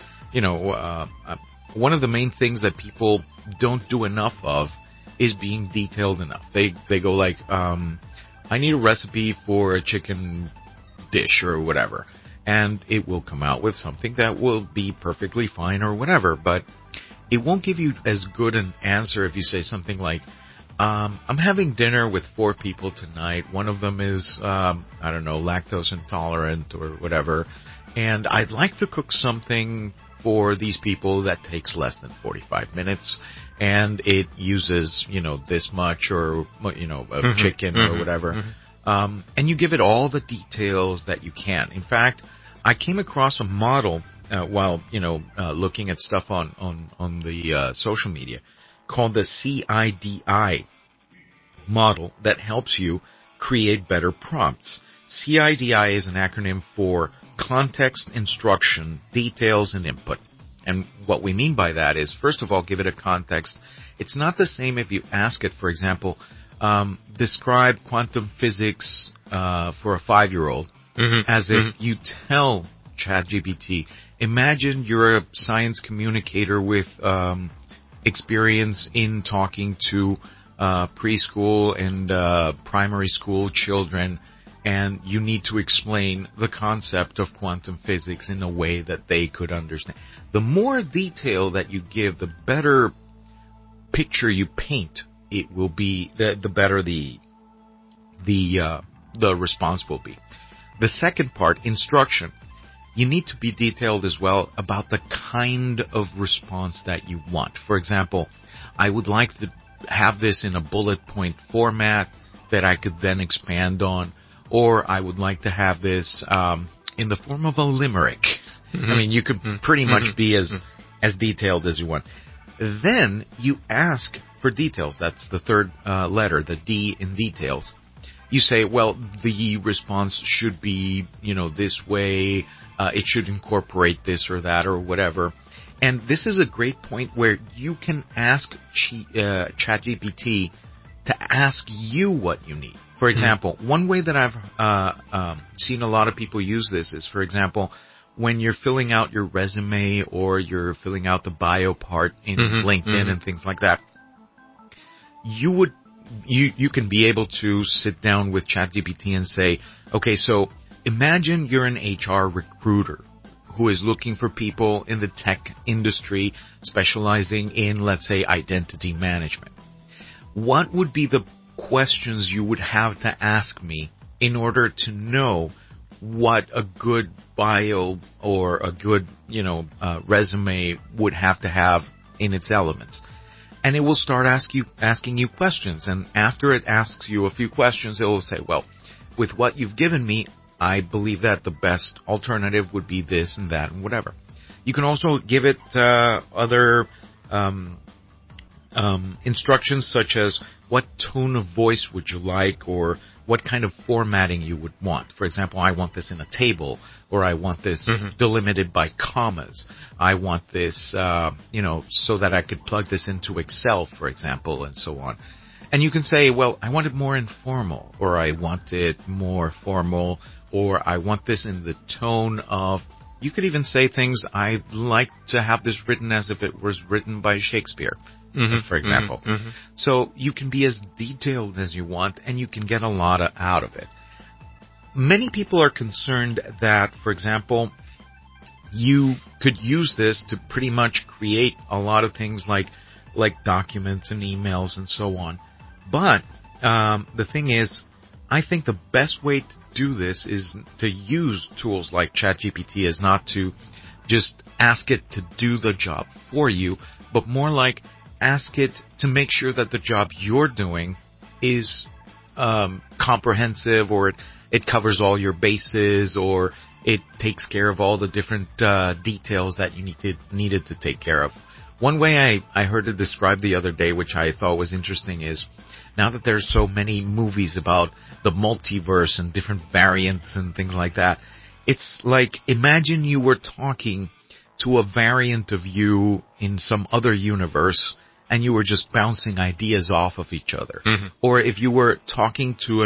one of the main things that people don't do enough of is being detailed enough. They go like, I need a recipe for a chicken dish or whatever, and it will come out with something that will be perfectly fine or whatever, but it won't give you as good an answer if you say something like, I'm having dinner with 4 people tonight. One of them is, lactose intolerant or whatever, and I'd like to cook something for these people that takes less than 45 minutes, and it uses, this much or, of chicken or whatever. And you give it all the details that you can. In fact, I came across a model while, looking at stuff on the social media called the CIDI model that helps you create better prompts. CIDI is an acronym for context, instruction, details, and input. And what we mean by that is, first of all, give it a context. It's not the same if you ask it, for example, describe quantum physics for a 5-year-old, as if you tell ChatGPT, imagine you're a science communicator with experience in talking to preschool and primary school children, and you need to explain the concept of quantum physics in a way that they could understand. The more detail that you give, the better picture you paint it will be, the better the response will be. The second part, instruction. You need to be detailed as well about the kind of response that you want. For example, I would like to have this in a bullet point format that I could then expand on, or I would like to have this in the form of a limerick. I mean, you could pretty much be as detailed as you want. Then you ask for details. That's the third letter, the D in details. You say, well, the response should be, this way. It should incorporate this or that or whatever. And this is a great point where you can ask ChatGPT to ask you what you need. For example, one way that I've seen a lot of people use this is, for example, when you're filling out your resume or you're filling out the bio part in LinkedIn and things like that, you can be able to sit down with ChatGPT and say, okay, so imagine you're an HR recruiter who is looking for people in the tech industry specializing in, let's say, identity management. What would be the questions you would have to ask me in order to know what a good bio or a good, resume would have to have in its elements? and it will start asking you questions. And after it asks you a few questions, it will say, well, with what you've given me, I believe that the best alternative would be this and that and whatever. You can also give it other instructions, such as what tone of voice would you like, or what kind of formatting you would want. For example, I want this in a table, or I want this delimited by commas. I want this, so that I could plug this into Excel, for example, and so on. And you can say, well, I want it more informal, or I want it more formal, or I want this in the tone of... You could even say things, I'd like to have this written as if it was written by Shakespeare, for example. So you can be as detailed as you want, and you can get a lot out of it. Many people are concerned that, for example, you could use this to pretty much create a lot of things like documents and emails and so on. But the thing is, I think the best way to do this is to use tools like ChatGPT, is not to just ask it to do the job for you, but more like ask it to make sure that the job you're doing is comprehensive, or it covers all your bases, or it takes care of all the different details that you needed to take care of. One way I heard it described the other day, which I thought was interesting, is now that there's so many movies about the multiverse and different variants and things like that, it's like, imagine you were talking to a variant of you in some other universe, and you were just bouncing ideas off of each other. Or if you were talking to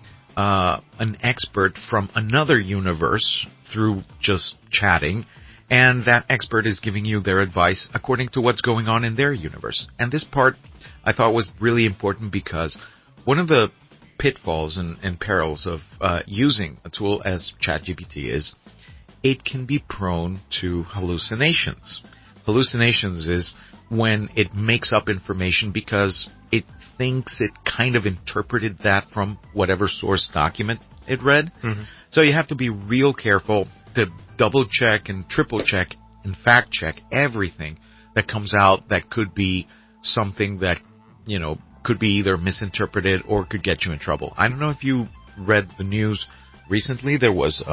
an expert from another universe through just chatting, and that expert is giving you their advice according to what's going on in their universe. And this part I thought was really important, because one of the pitfalls and perils of using a tool as ChatGPT is it can be prone to hallucinations. Hallucinations is when it makes up information because it thinks it kind of interpreted that from whatever source document it read. So you have to be real careful to double check and triple check and fact check everything that comes out that could be something that, could be either misinterpreted or could get you in trouble. I don't know if you read the news recently. There was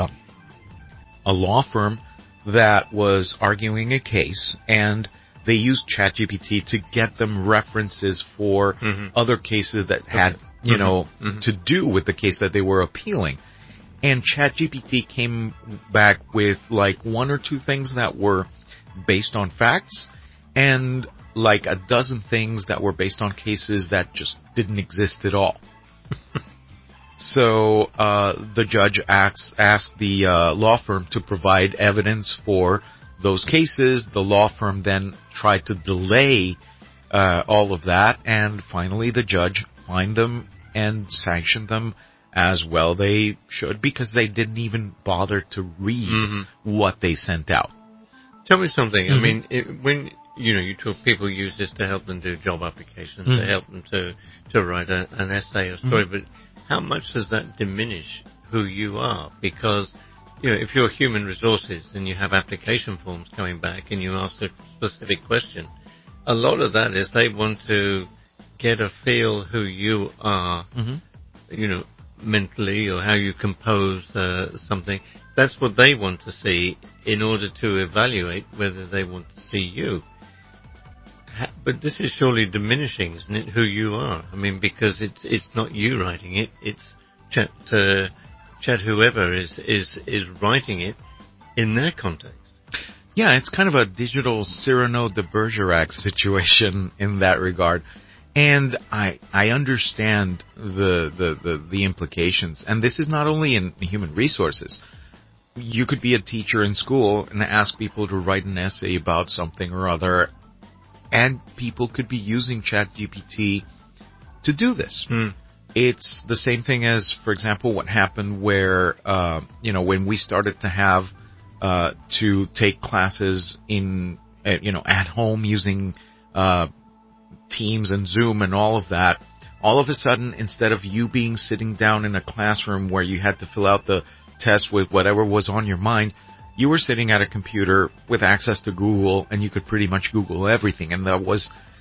a law firm that was arguing a case, and they used ChatGPT to get them references for other cases that had, to do with the case that they were appealing. And ChatGPT came back with like one or two things that were based on facts, and like a dozen things that were based on cases that just didn't exist at all. So the judge asked the law firm to provide evidence for those cases. The law firm then tried to delay all of that, and finally the judge fined them and sanctioned them as well they should, because they didn't even bother to read what they sent out. Tell me something. I mean, when you talk, people use this to help them do job applications, to help them to write an essay or story, but how much does that diminish who you are? Because, if you're human resources and you have application forms coming back and you ask a specific question, a lot of that is they want to get a feel who you are, mentally, or how you compose something. That's what they want to see in order to evaluate whether they want to see you. But this is surely diminishing, isn't it, who you are? I mean, because it's not you writing it, it's Chat whoever is writing it in their context. Yeah, it's kind of a digital Cyrano de Bergerac situation in that regard. And I understand the implications. And this is not only in human resources. You could be a teacher in school and ask people to write an essay about something or other, and people could be using ChatGPT to do this. It's the same thing as, for example, what happened where, when we started to have to take classes in, at home using Teams and Zoom and all of that. All of a sudden, instead of you being sitting down in a classroom where you had to fill out the test with whatever was on your mind, you were sitting at a computer with access to Google, and you could pretty much Google everything. And that was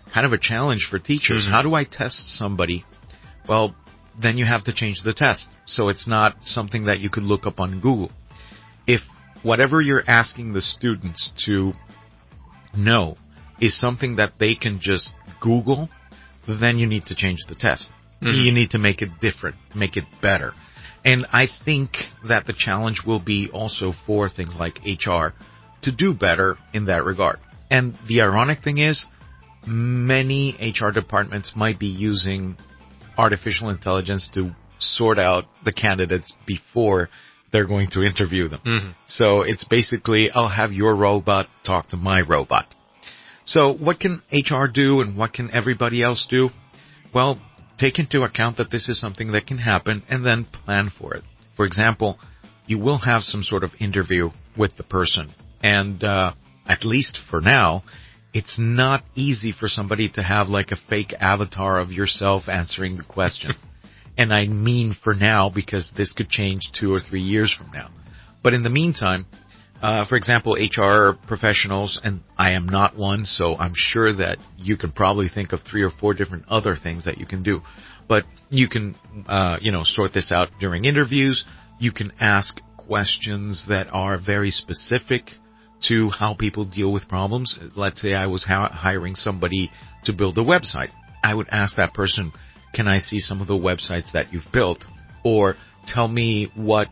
kind of a challenge for teachers. Mhm. How do I test somebody? Well, then you have to change the test. So it's not something that you could look up on Google. If whatever you're asking the students to know is something that they can just Google, then you need to change the test. Mhm. You need to make it different, make it better. And I think that the challenge will be also for things like HR to do better in that regard. And the ironic thing is, many HR departments might be using artificial intelligence to sort out the candidates before they're going to interview them. Mhm. So it's basically, I'll have your robot talk to my robot. So what can HR do and what can everybody else do? Well, take into account that this is something that can happen and then plan for it. For example, you will have some sort of interview with the person. And at least for now, it's not easy for somebody to have like a fake avatar of yourself answering the question. And I mean for now, because this could change 2 or 3 years from now. But in the meantime, for example, HR professionals, and I am not one, so I'm sure that you can probably think of 3 or 4 different other things that you can do. But you can, sort this out during interviews. You can ask questions that are very specific to how people deal with problems. Let's say I was hiring somebody to build a website. I would ask that person, can I see some of the websites that you've built? Or tell me what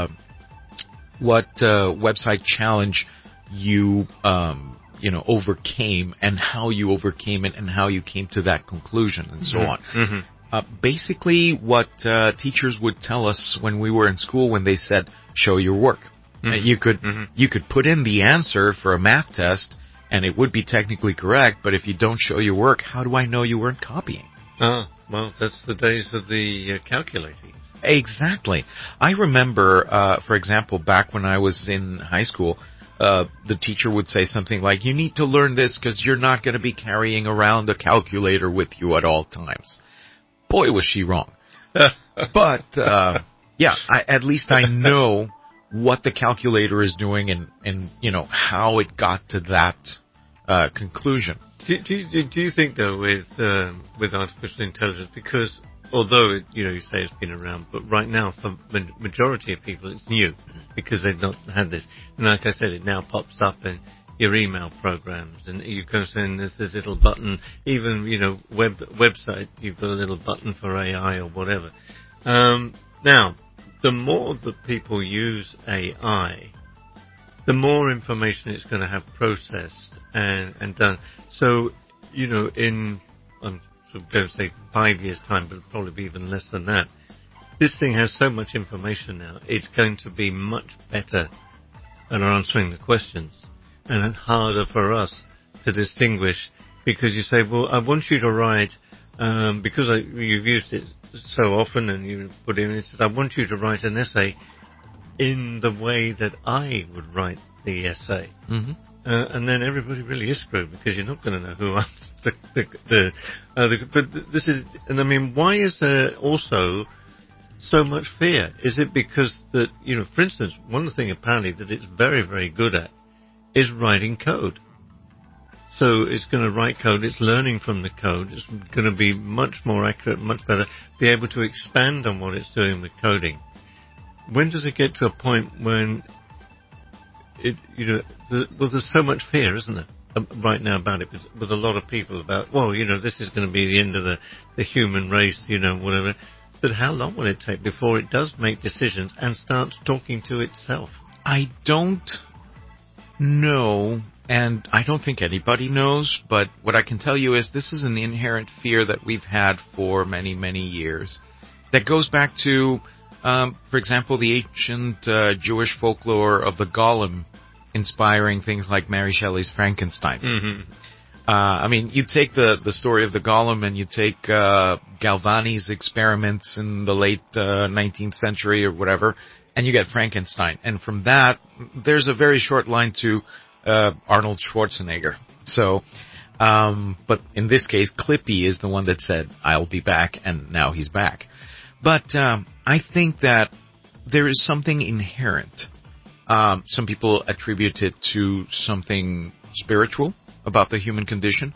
website challenge you overcame and how you overcame it and how you came to that conclusion and so on. Mhm. Basically what teachers would tell us when we were in school when they said, show your work. Mhm. You could put in the answer for a math test and it would be technically correct, but if you don't show your work, how do I know you weren't copying? Ah, well, that's the days of the calculator. Exactly. I remember, for example, back when I was in high school, the teacher would say something like, you need to learn this because you're not going to be carrying around a calculator with you at all times. Boy, was she wrong. But, at least I know what the calculator is doing and how it got to that conclusion. Do you think though with artificial intelligence, because although you say it's been around, but right now for the majority of people it's new because they've not had this, and like I said, it now pops up in your email programs, and you go and there's this little button, even website, you've got a little button for AI or whatever. Now, the more that people use AI, the more information it's going to have processed and done. So, I'm sort of going to say 5 years' time, but it'll probably be even less than that. This thing has so much information now, it's going to be much better at answering the questions and harder for us to distinguish, because you say, well, I want you to write, because you've used it so often and you put in it, I want you to write an essay in the way that I would write the essay. Mm-hmm. And then everybody really is screwed because you're not going to know who answered but this is, and I mean, why is there also so much fear? Is it because that, for instance, one thing apparently that it's very, very good at is writing code. So it's going to write code, it's learning from the code, it's going to be much more accurate, much better, be able to expand on what it's doing with coding. When does it get to a point when there's so much fear, isn't there, right now about it, with a lot of people about, this is going to be the end of the human race, whatever. But how long will it take before it does make decisions and starts talking to itself? I don't know, and I don't think anybody knows, but what I can tell you is this is an inherent fear that we've had for many, many years that goes back to, for example, the ancient Jewish folklore of the golem inspiring things like Mary Shelley's Frankenstein. Mm-hmm. I mean, you take the story of the golem and you take Galvani's experiments in the late 19th century or whatever, and you get Frankenstein. And from that, there's a very short line to Arnold Schwarzenegger. So, but in this case, Clippy is the one that said, I'll be back, and now he's back. But I think that there is something inherent. Some people attribute it to something spiritual about the human condition.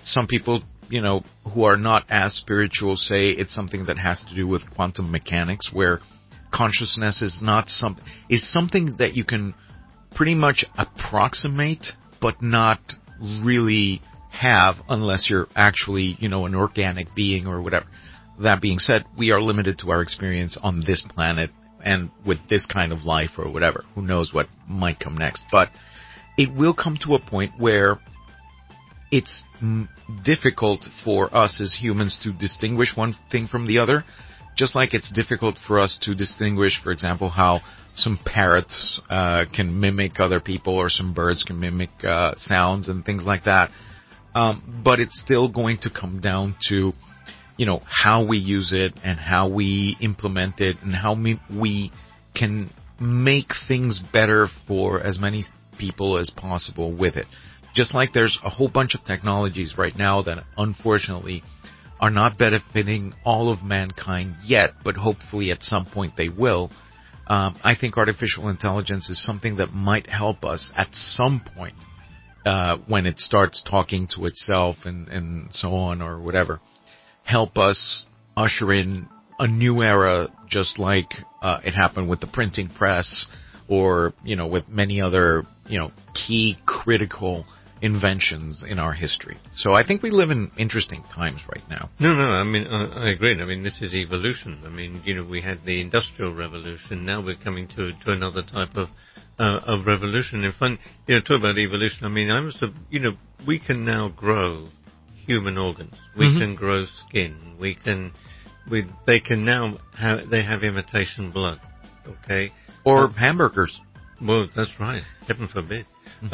some people, who are not as spiritual say it's something that has to do with quantum mechanics, where consciousness is something that you can pretty much approximate, but not really have unless you're actually, an organic being or whatever. That being said, we are limited to our experience on this planet and with this kind of life or whatever. Who knows what might come next. But it will come to a point where it's difficult for us as humans to distinguish one thing from the other, just like it's difficult for us to distinguish, for example, how some parrots can mimic other people or some birds can mimic sounds and things like that. But it's still going to come down to, how we use it and how we implement it and how we can make things better for as many people as possible with it. Just like there's a whole bunch of technologies right now that unfortunately are not benefiting all of mankind yet, but hopefully at some point they will. I think artificial intelligence is something that might help us at some point when it starts talking to itself and so on or whatever. Help us usher in a new era, just like it happened with the printing press or, with many other, key critical inventions in our history. So I think we live in interesting times right now. No, I mean, I agree. I mean, this is evolution. I mean, we had the Industrial Revolution. Now we're coming to another type of revolution. In fun, talk about evolution. I mean, we can now grow human organs. We can grow skin. They can now have imitation blood. Okay. Or hamburgers. Well, that's right. Heaven forbid.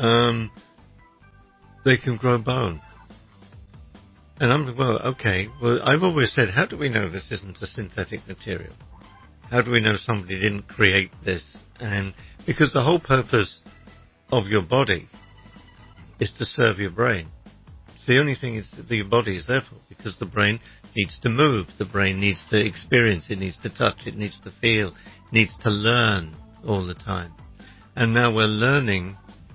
They can grow bone. And I've always said, how do we know this isn't a synthetic material? How do we know somebody didn't create this? And because the whole purpose of your body is to serve your brain. It's the only thing that your body is there for, because the brain needs to move, the brain needs to experience, it needs to touch, it needs to feel, it needs to learn all the time. And now we're learning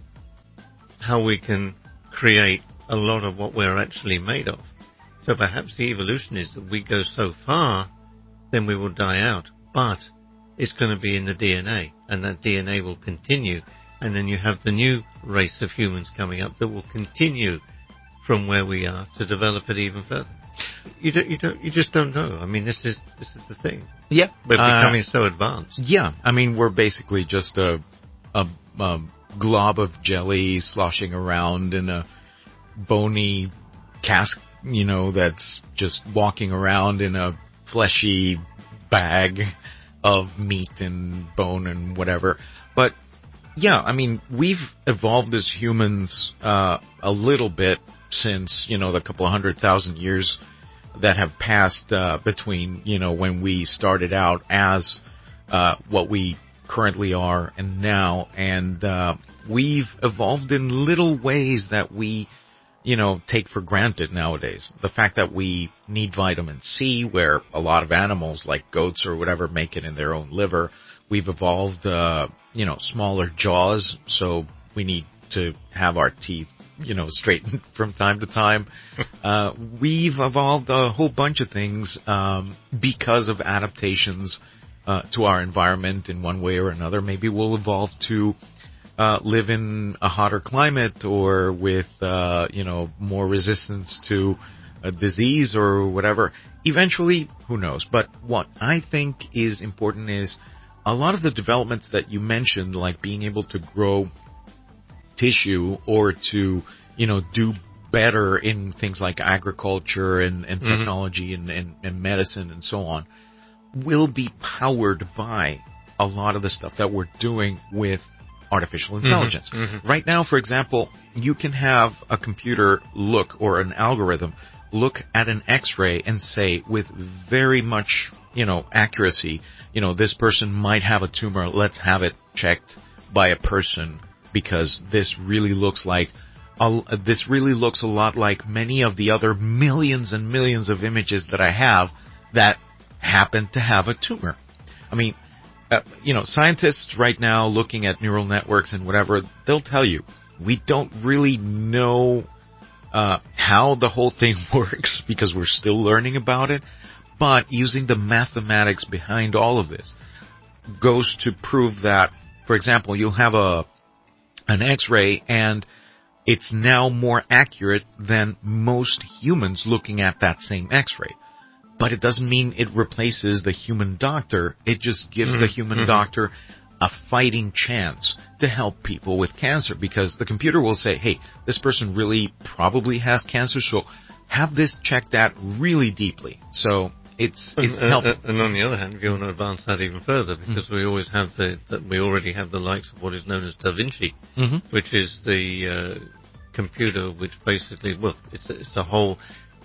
how we can create a lot of what we're actually made of. So perhaps the evolution is that we go so far, then we will die out. But it's going to be in the DNA, and that DNA will continue, and then you have the new race of humans coming up that will continue from where we are to develop it even further. You just don't know. I mean, this is the thing. Yeah, we're becoming so advanced. Yeah, I mean, we're basically just a glob of jelly sloshing around in a bony cask, that's just walking around in a fleshy bag of meat and bone and whatever. But yeah, I mean, we've evolved as humans a little bit since, the couple of 100,000 years that have passed between, when we started out as what we currently are and now. And we've evolved in little ways that we, take for granted nowadays. The fact that we need vitamin C, where a lot of animals like goats or whatever make it in their own liver. We've evolved, smaller jaws, so we need to have our teeth, straightened from time to time. We've evolved a whole bunch of things because of adaptations to our environment in one way or another. Maybe we'll evolve to live in a hotter climate or with, more resistance to a disease or whatever. Eventually, who knows? But what I think is important is a lot of the developments that you mentioned, like being able to grow tissue or to, do better in things like agriculture and technology and medicine and so on, will be powered by a lot of the stuff that we're doing with artificial intelligence. Right now, for example, you can have a computer look, or an algorithm look at an X-ray and say with very much, accuracy, this person might have a tumor. Let's have it checked by a person, because this really looks a lot like many of the other millions and millions of images that I have that happen to have a tumor. I mean, scientists right now looking at neural networks and whatever, they'll tell you, we don't really know how the whole thing works, because we're still learning about it, but using the mathematics behind all of this goes to prove that, for example, you'll have an X-ray and it's now more accurate than most humans looking at that same X-ray. But it doesn't mean it replaces the human doctor. It just gives the human doctor a fighting chance to help people with cancer, because the computer will say, hey, this person really probably has cancer, so have this checked out really deeply. So it's helping. And on the other hand, if you want to advance that even further, because we always have we already have the likes of what is known as Da Vinci, which is the computer which basically, well, it's a whole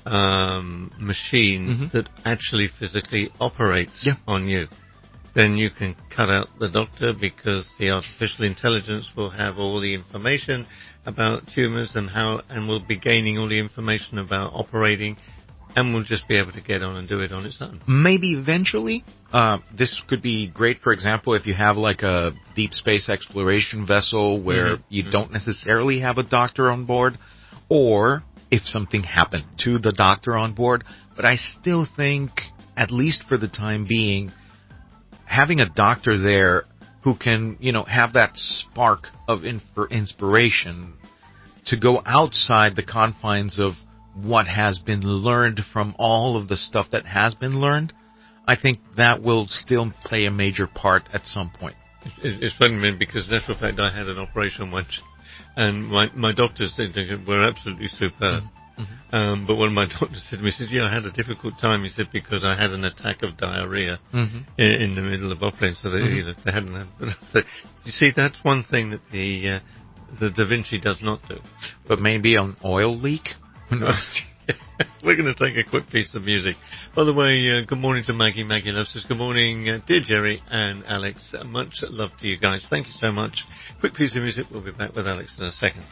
machine that actually physically operates on you. Then you can cut out the doctor, because the artificial intelligence will have all the information about tumors and will be gaining all the information about operating, and will just be able to get on and do it on its own. Maybe eventually. This could be great, for example, if you have like a deep space exploration vessel where you don't necessarily have a doctor on board, or if something happened to the doctor on board. But I still think, at least for the time being, having a doctor there who can, have that spark of inspiration to go outside the confines of what has been learned from all of the stuff that has been learned, I think that will still play a major part at some point. It's funny, because in actual fact I had an operation once, and my doctors were absolutely superb. But when my doctor said to me, he said, I had a difficult time, he said, because I had an attack of diarrhea in the middle of operating, so they hadn't had... You see, that's one thing that the Da Vinci does not do. But maybe an oil leak? Who knows? We're going to take a quick piece of music. By the way, good morning to Maggie. Maggie loves us. Good morning, dear Jerry and Alex. Much love to you guys. Thank you so much. Quick piece of music. We'll be back with Alex in a second.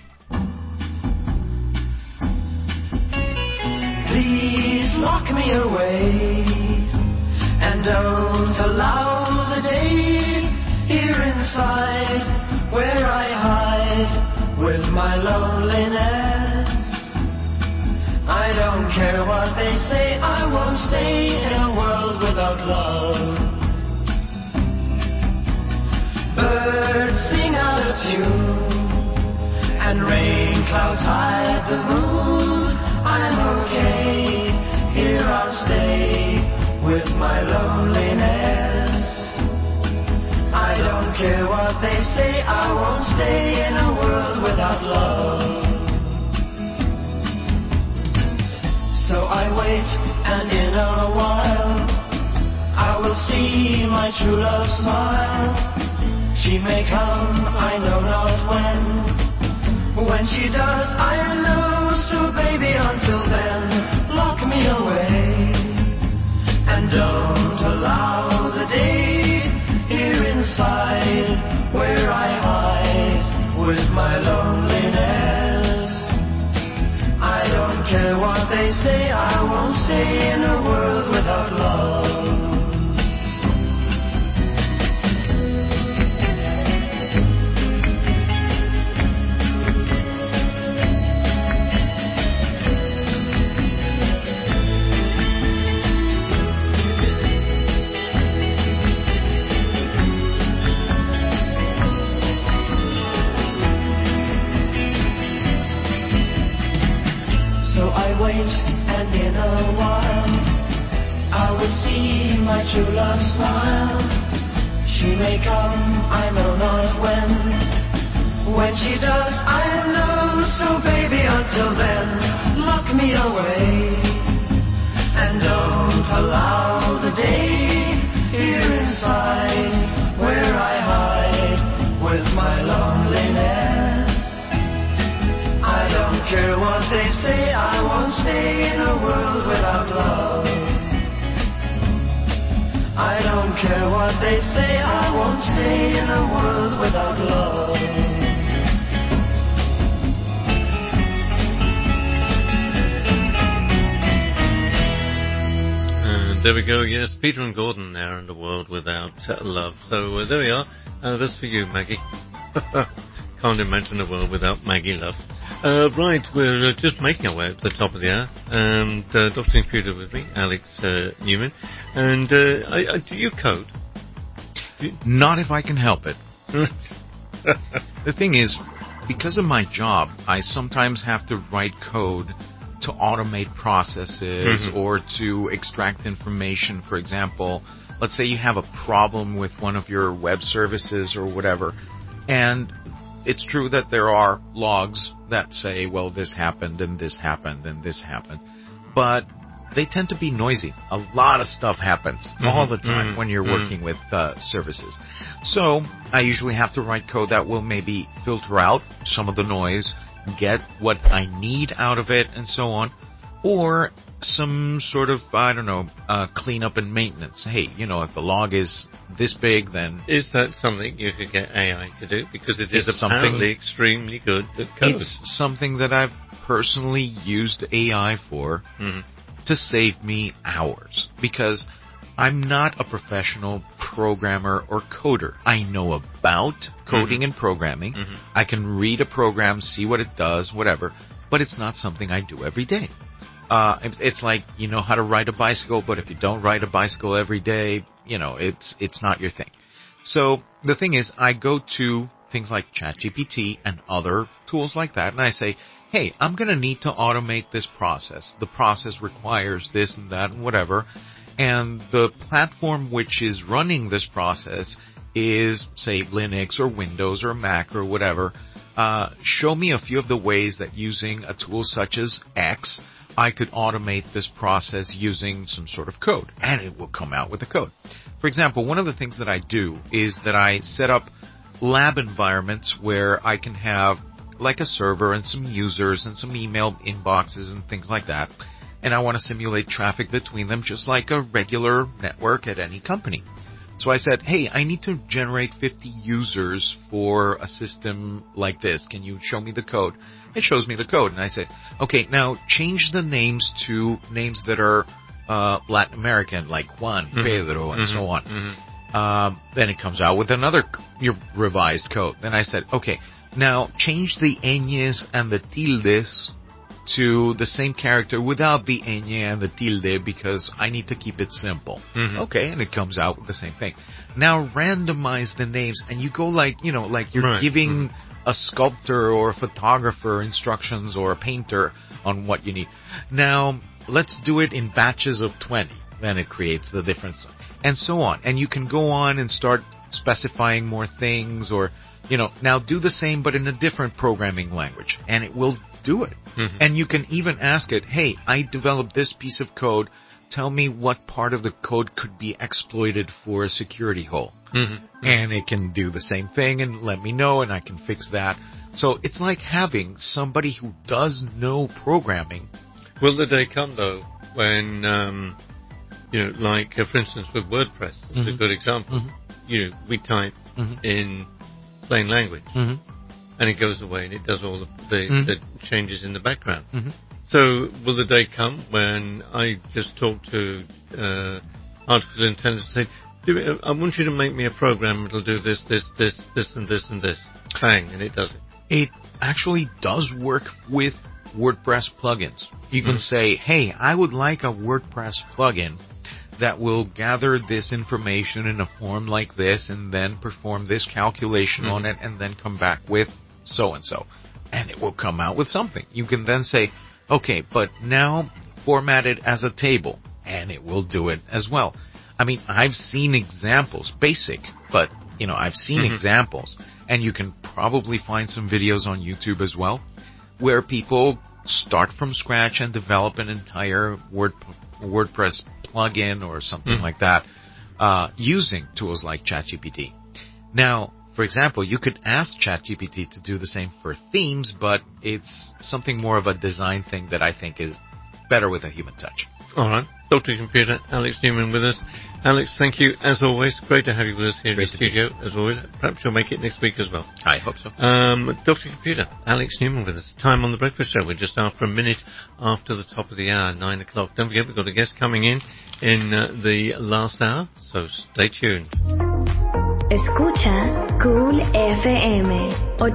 Please lock me away and don't allow the day here inside where I hide with my loneliness. I don't care what they say, I won't stay in a world without love. Birds sing out of tune and rain clouds hide the moon. I'm okay, here I'll stay with my loneliness. I don't care what they say, I won't stay in a world without love. So I wait, and in a while I will see my true love smile. She may come, I know not when. When she does, I'll know. So baby, until then, lock me away and don't allow the day here inside where I hide with my loneliness. I don't care what they say, I won't stay in a world without love. And in a while I will see my true love smile. She may come, I know not when. When she does, I'll know. So baby, until then, lock me away and don't allow the day here inside where I hide with my loneliness. I don't care what they say, I won't stay in a world without love. I don't care what they say, I won't stay in a world without love. And there we go, yes, Peter and Gordon there in the world without love. So there we are, that's for you, Maggie. Can't imagine a world without Maggie Love. Right, we're just making our way up to the top of the hour, and Dr. Computer with me, Alex Newman. And do you code? Not if I can help it. The thing is, because of my job, I sometimes have to write code to automate processes or to extract information. For example, let's say you have a problem with one of your web services or whatever, and it's true that there are logs that say, well, this happened and this happened and this happened, but they tend to be noisy. A lot of stuff happens all the time when you're working with services. So I usually have to write code that will maybe filter out some of the noise, get what I need out of it, and so on. Or some sort of, cleanup and maintenance. Hey, if the log is this big, then... Is that something you could get AI to do? Because it is apparently extremely good at code. It's something that I've personally used AI for to save me hours. Because I'm not a professional programmer or coder. I know about coding and programming. I can read a program, see what it does, whatever, but it's not something I do every day. It's like you know how to ride a bicycle, but if you don't ride a bicycle every day, it's not your thing. So the thing is, I go to things like ChatGPT and other tools like that, and I say, hey, I'm going to need to automate this process. The process requires this and that and whatever. And the platform which is running this process is, say, Linux or Windows or Mac or whatever. Show me a few of the ways that using a tool such as X, I could automate this process using some sort of code. And it will come out with the code. For example, one of the things that I do is that I set up lab environments where I can have like a server and some users and some email inboxes and things like that. And I want to simulate traffic between them just like a regular network at any company. So I said, hey, I need to generate 50 users for a system like this. Can you show me the code? It shows me the code. And I said, okay, now change the names to names that are Latin American, like Juan, Pedro, and so on. Then it comes out with another revised code. Then I said, okay, now change the ñes and the tildes to the same character without the ñ and the tilde because I need to keep it simple. Okay, and it comes out with the same thing. Now randomize the names, and you go like you're giving a sculptor or a photographer instructions or a painter on what you need. Now let's do it in batches of 20. Then it creates the difference, and so on. And you can go on and start specifying more things, or now do the same but in a different programming language, and it will do it. And you can even ask it, hey, I developed this piece of code. Tell me what part of the code could be exploited for a security hole. And it can do the same thing and let me know, and I can fix that. So it's like having somebody who does know programming. Will the day come, though, when, like, for instance, with WordPress, it's a good example. We type in plain language. And it goes away and it does all the changes in the background. So will the day come when I just talk to artificial intelligence and say, I want you to make me a program that'll do this, this, this, this, and this, and this. Bang, and it does it. It actually does work with WordPress plugins. You can say, hey, I would like a WordPress plugin that will gather this information in a form like this and then perform this calculation on it and then come back with so-and-so. And it will come out with something. You can then say, okay, but now format it as a table. And it will do it as well. I mean, I've seen examples, basic, but, I've seen examples. And you can probably find some videos on YouTube as well, where people start from scratch and develop an entire WordPress plugin or something like that, using tools like ChatGPT. Now, for example, you could ask ChatGPT to do the same for themes, but it's something more of a design thing that I think is better with a human touch. All right. Dr. Computer, Alex Newman with us. Alex, thank you as always. Great to have you with us here in the studio as always. Perhaps you'll make it next week as well. I hope so. Dr. Computer, Alex Newman with us. Time on the Breakfast Show. We're just after a minute after the top of the hour, 9 o'clock. Don't forget, we've got a guest coming in the last hour, so stay tuned. Escucha Cool FM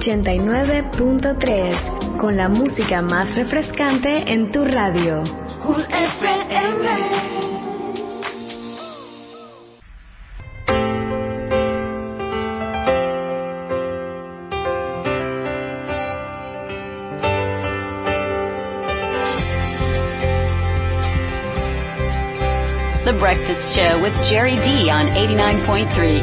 89.3 con la música más refrescante en tu radio. Cool FM. The Breakfast Show with Jerry D on 89.3.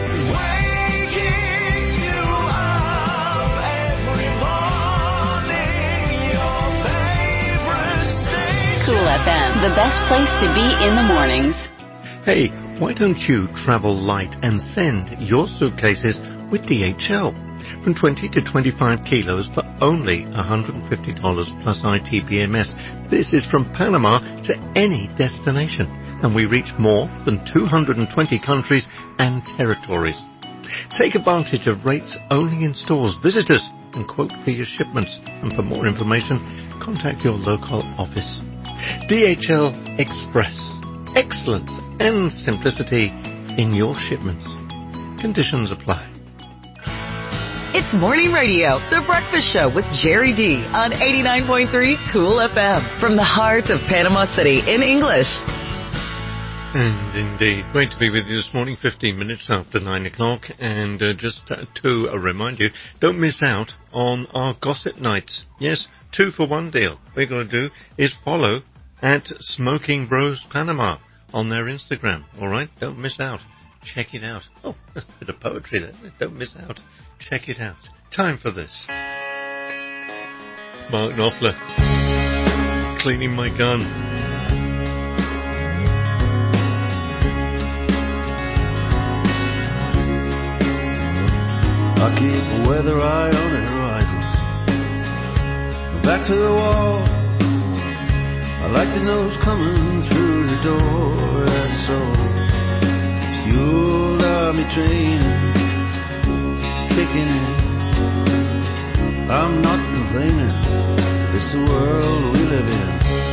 Cool FM, the best place to be in the mornings. Hey, why don't you travel light and send your suitcases with DHL? From 20 to 25 kilos for only $150 plus ITBMS. This is from Panama to any destination, and we reach more than 220 countries and territories. Take advantage of rates only in stores. Visit us and quote for your shipments. And for more information, contact your local office. DHL Express. Excellence and simplicity in your shipments. Conditions apply. It's Morning Radio, The Breakfast Show with Jerry D on 89.3 Cool FM from the heart of Panama City in English. And indeed, great to be with you this morning, 15 minutes after 9 o'clock. And just to remind you, don't miss out on our gossip nights. Yes, 2-for-1 deal. What you're going to do is follow at Smoking Bros Panama on their Instagram. All right? Don't miss out. Check it out. Oh, that's a bit of poetry there. Don't miss out. Check it out. Time for this. Mark Knopfler. Cleaning my gun. I keep a weather eye on the horizon. Back to the wall. I like to know who's coming through the door. That's all. It's the old army training kicking in. I'm not complaining. It's the world we live in.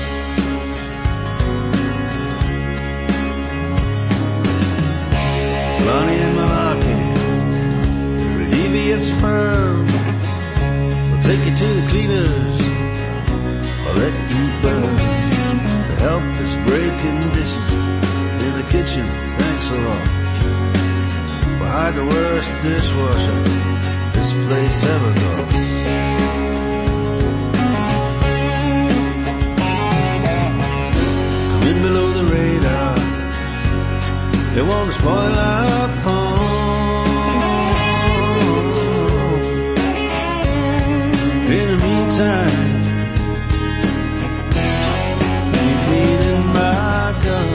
Lonnie and Malarkey, devious firm, will take you to the cleaners, or let you burn. The help is breaking dishes in the kitchen, thanks a lot. Behind the worst dishwasher this place ever got. Come in below the radar, they want to spoil our fun. In the meantime, I'm cleaning my gun.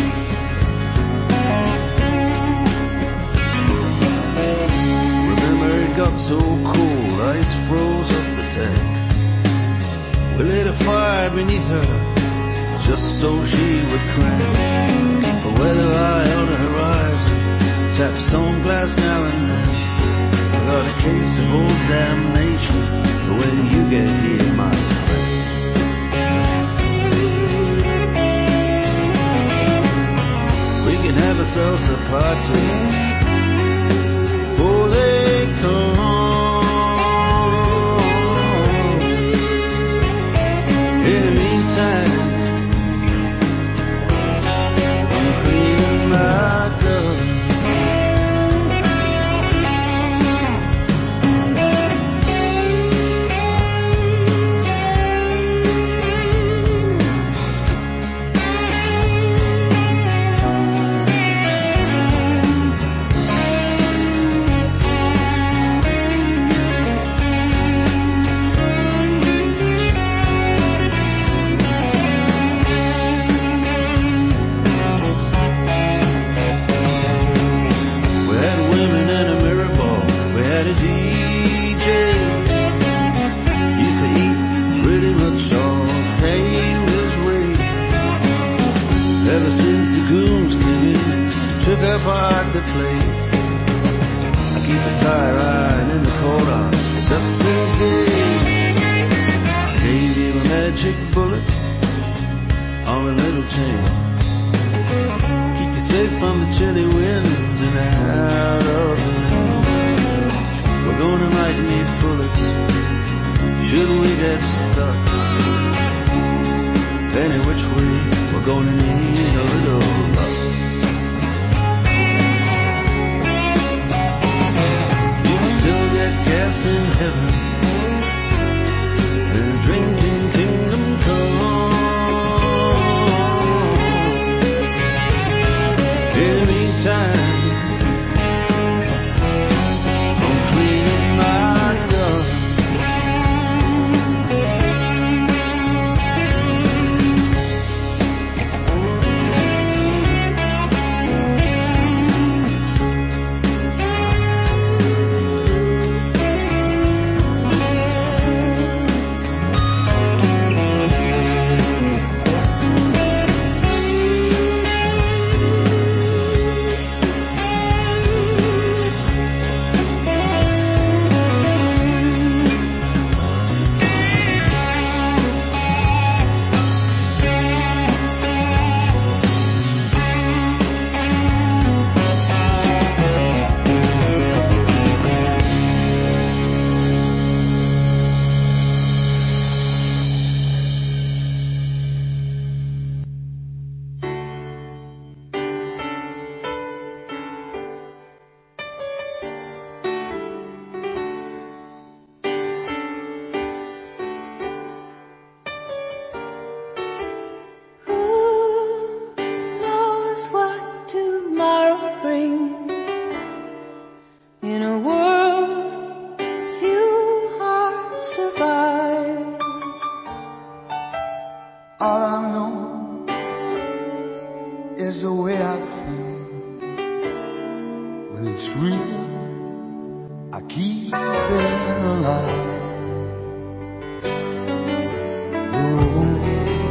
Remember it got so cold, ice froze up the tank. We lit a fire beneath her, just so she would crank. A weather eye on the horizon, tap stone glass now and then. I got a case of old damnation when you get here, my friend. We can have ourselves a party before they come. In the meantime, I'm cleaning my gun. Keep you safe from the chilly winds and out of the rain. get stuck. Any which way, we're gonna need a little luck. You can still get gas in heaven and drinking kingdom come. Anytime I'm cleaning my gun. All I know is the way I feel. When it's real, I keep it alive. The road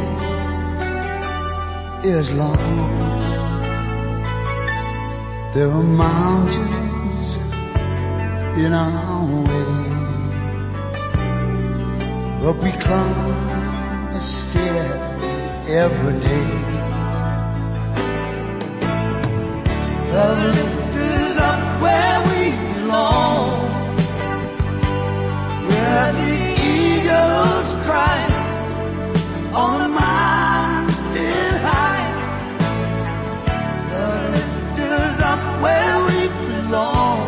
is long. There are mountains in our way, but we climb a stair every day. The lift is up where we belong, where the eagles cry on a mountain high. The lift is up where we belong,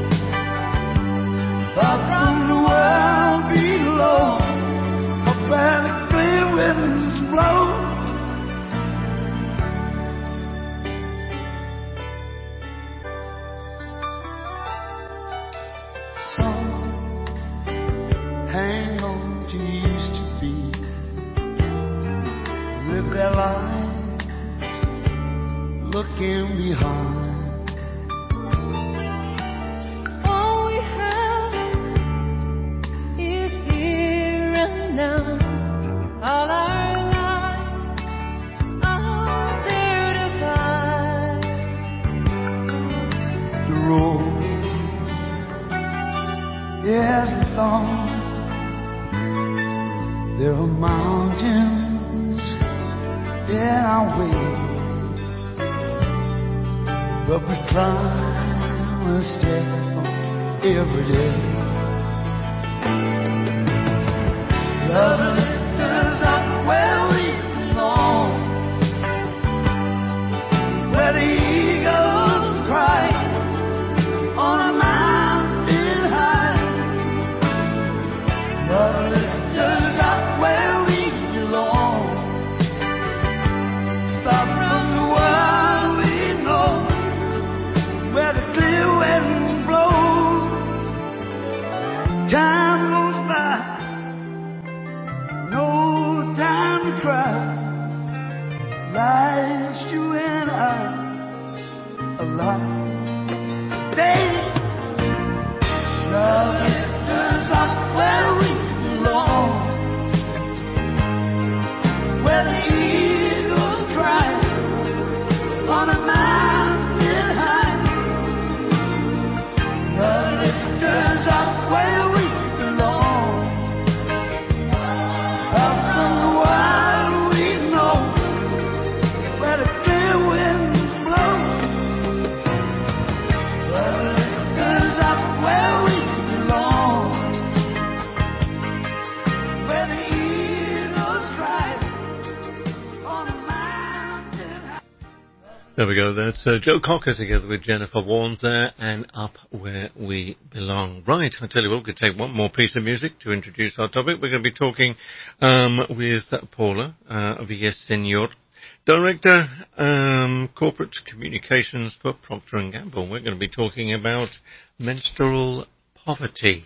far from the world below, up where the clear winds blow. Some hang on to used to be, live their lives looking behind. All we have is here and now. All our lives are there to find. The road is long. There are mountains in our way, but we climb a step every day. Love lifts us up where we belong, where the eagles cry on a mountain high. Love lifts us up where we belong, far from the world we know, where the clear winds blow. Time goes by, no time to cry. Life's you and I alive. Baby, love lifts us up where we belong, where the eagles cry on a mountain high. Love lifts us up where we belong. There we go. That's Joe Cocker together with Jennifer Warnes there, and Up Where We Belong. Right, I tell you what, we could take one more piece of music to introduce our topic. We're going to be talking with Paula Villaseñor, Director, Corporate Communications for Procter & Gamble. We're going to be talking about menstrual poverty.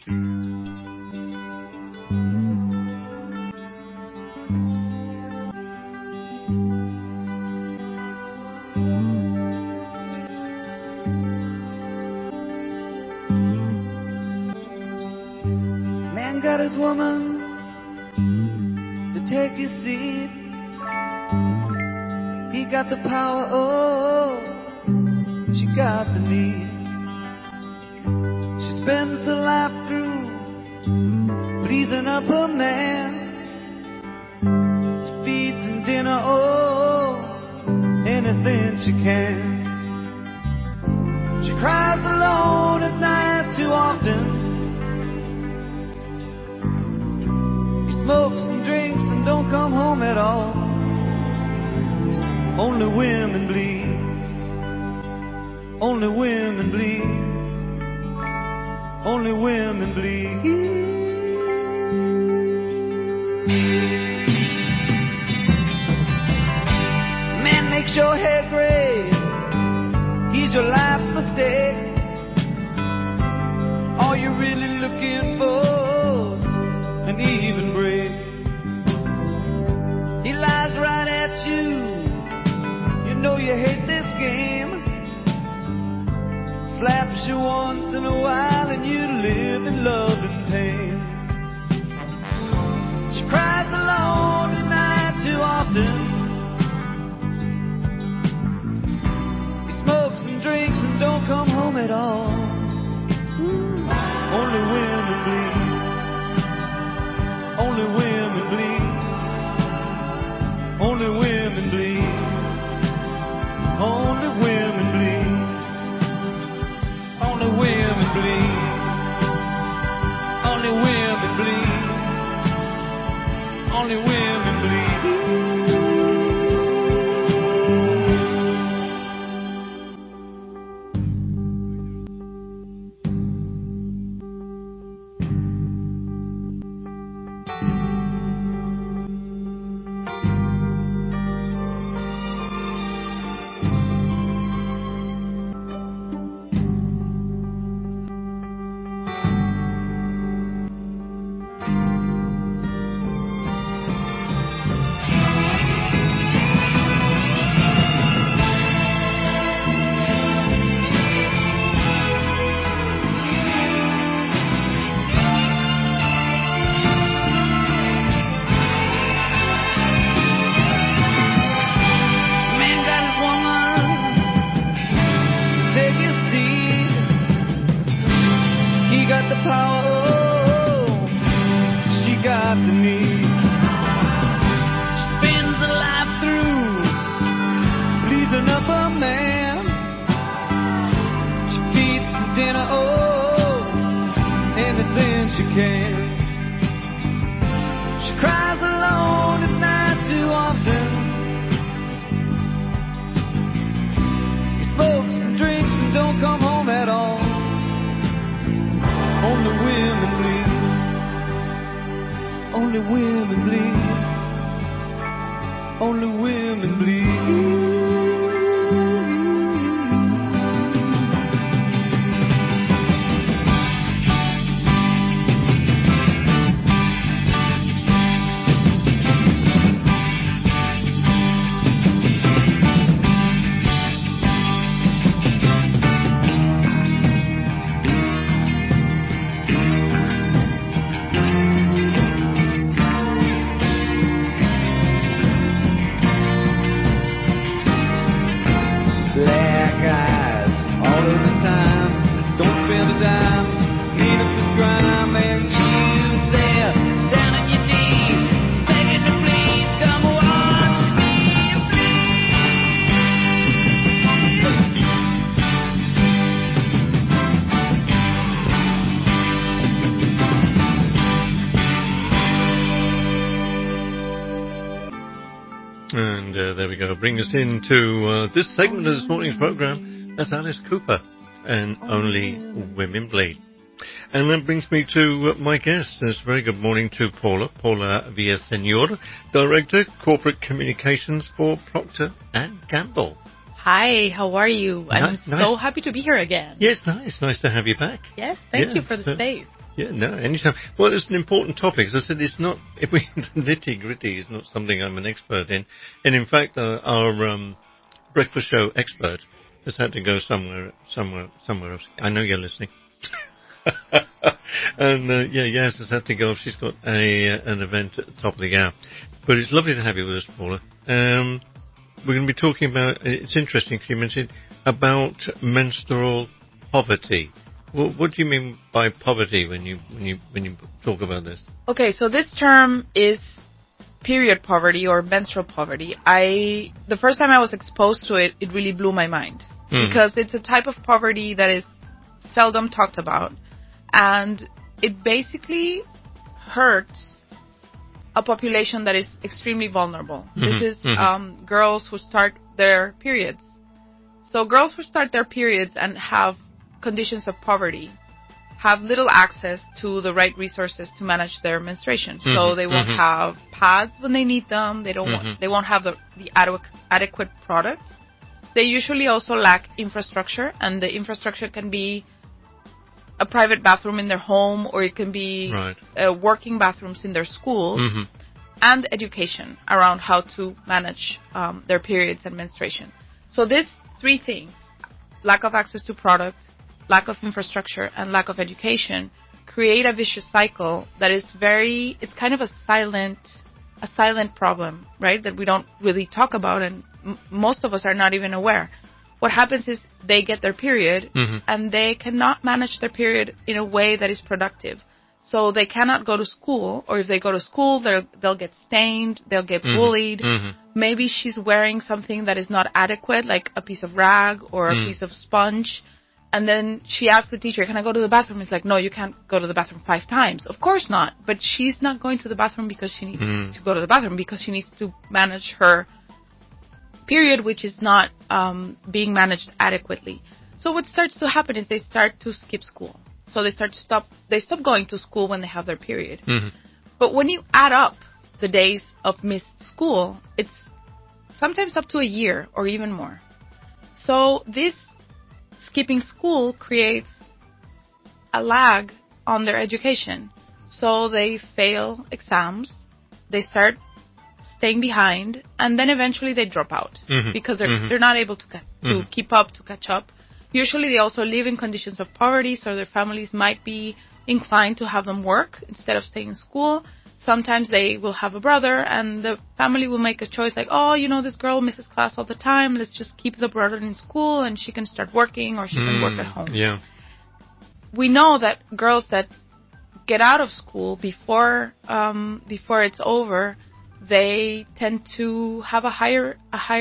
Man got his woman to take his seat. He got the power, oh, she got the need. She spends her life through pleasing up her man. She feeds him dinner, oh, anything she can. She cries alone at night too often. He smokes and drinks and don't come home at all. Only women bleed. Only women bleed. Only women bleed. Man makes your hair gray. He's your life's mistake. All you're really looking for is an even break. He lies right at you. You know you hate this game. Slaps you once in a while and you live in love and pain. She cries alone at night too often. He smokes and drinks and don't come home at all. Only women bleed. Only women bleed. Only women bleed. Only women bleed. Only women bleed. Only women bleed. Only women bleed. there we go. Bring us into this segment of this morning's program. That's Alice Cooper and Only Women Bleed. And that brings me to my guest. This very good morning to Paula Villaseñor, Director, Corporate Communications for Procter & Gamble. Hi, how are you? I'm Nice. so happy to be here again. Yes, nice. Nice to have you back. Yes, thank you for the space. Yeah, no, anytime. Well, it's an important topic. As I said, it's not, if we, the nitty-gritty is not something I'm an expert in. And in fact, our breakfast show expert has had to go somewhere else. I know you're listening. And Yaz has had to go. She's got an event at the top of the hour. But it's lovely to have you with us, Paula. We're going to be talking about, it's interesting, you mentioned about menstrual poverty. What do you mean by poverty when you talk about this? Okay, so this term is period poverty or menstrual poverty. The first time I was exposed to it, it really blew my mind. Because it's a type of poverty that is seldom talked about. And it basically hurts a population that is extremely vulnerable. This is girls who start their periods. So girls who start their periods and have conditions of poverty have little access to the right resources to manage their menstruation. So they won't have pads when they need them. They won't have the adequate products. They usually also lack infrastructure, and the infrastructure can be a private bathroom in their home, or it can be working bathrooms in their schools, and education around how to manage their periods and menstruation. So these three things, lack of access to products, lack of infrastructure, and lack of education, create a vicious cycle that is it's kind of a silent problem, right? That we don't really talk about, and most of us are not even aware. What happens is they get their period, and they cannot manage their period in a way that is productive. So they cannot go to school, or if they go to school, they'll get stained, they'll get bullied. Maybe she's wearing something that is not adequate, like a piece of rag or a piece of sponge. And then she asks the teacher, can I go to the bathroom? It's like, no, you can't go to the bathroom 5 times. Of course not. But she's not going to the bathroom because she needs to go to the bathroom, because she needs to manage her period, which is not being managed adequately. So what starts to happen is they start to skip school. So they stop going to school when they have their period. But when you add up the days of missed school, it's sometimes up to a year or even more. So this skipping school creates a lag on their education. So they fail exams, they start staying behind, and then eventually they drop out because they're not able to keep up, to catch up. Usually they also live in conditions of poverty, so their families might be inclined to have them work instead of staying in school. Sometimes they will have a brother, and the family will make a choice like, oh, this girl misses class all the time, let's just keep the brother in school and she can start working, or she can work at home. Yeah. We know that girls that get out of school before it's over, they tend to have a higher,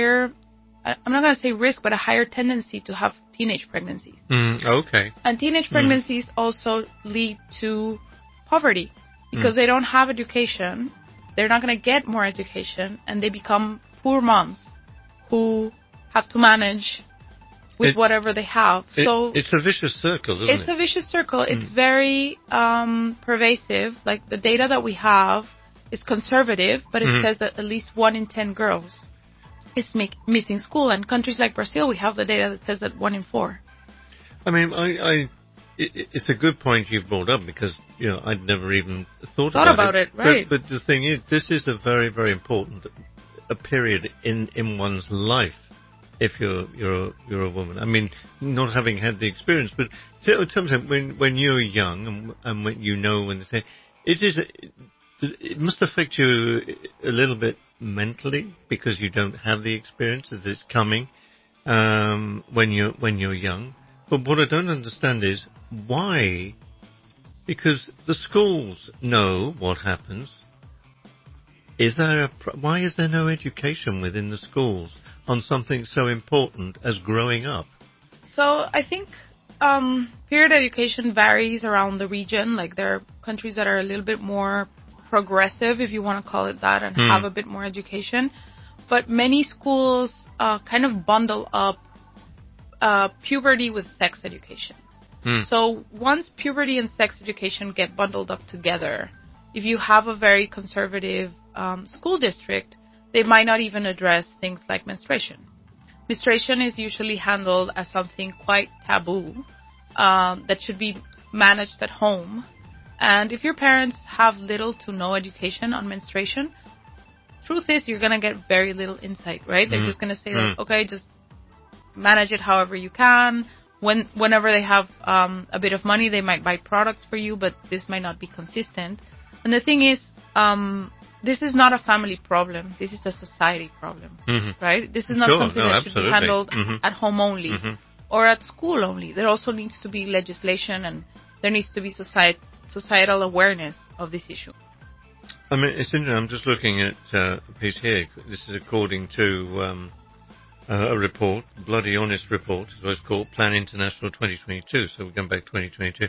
I'm not going to say risk, but a higher tendency to have teenage pregnancies. Okay. And teenage pregnancies also lead to poverty because they don't have education. They're not going to get more education, and they become poor moms who have to manage with whatever they have. So it's a vicious circle, isn't it? It's a vicious circle. It's very pervasive. Like, the data that we have is conservative, but it says that at least 1 in 10 girls is missing school. And countries like Brazil, we have the data that says that 1 in 4. I mean, it's a good point you've brought up, because I'd never even thought about it. Right? But the thing is, this is a very, very important period in one's life. If you're a woman, I mean, not having had the experience, but tell me, when you're young and when when they say, it must affect you a little bit mentally because you don't have the experience that it's coming when you're young. But what I don't understand is why, because the schools know what happens. Why is there no education within the schools on something so important as growing up? So I think period education varies around the region. Like, there are countries that are a little bit more progressive, if you want to call it that, and have a bit more education. but many schools kind of bundle up puberty with sex education. So once puberty and sex education get bundled up together, if you have a very conservative school district, they might not even address things like menstruation. Menstruation is usually handled as something quite taboo that should be managed at home. And if your parents have little to no education on menstruation, truth is you're going to get very little insight, right? They're just going to say, like, okay, just manage it however you can. Whenever they have a bit of money, they might buy products for you, but this might not be consistent. And the thing is, this is not a family problem. This is a society problem, right? This is not something that should be handled at home only or at school only. There also needs to be legislation, and there needs to be societal awareness of this issue. I mean, it's interesting. I'm just looking at a piece here. This is according to a report, Bloody Honest Report, is what it's called, Plan International 2022. So we're going back 2022.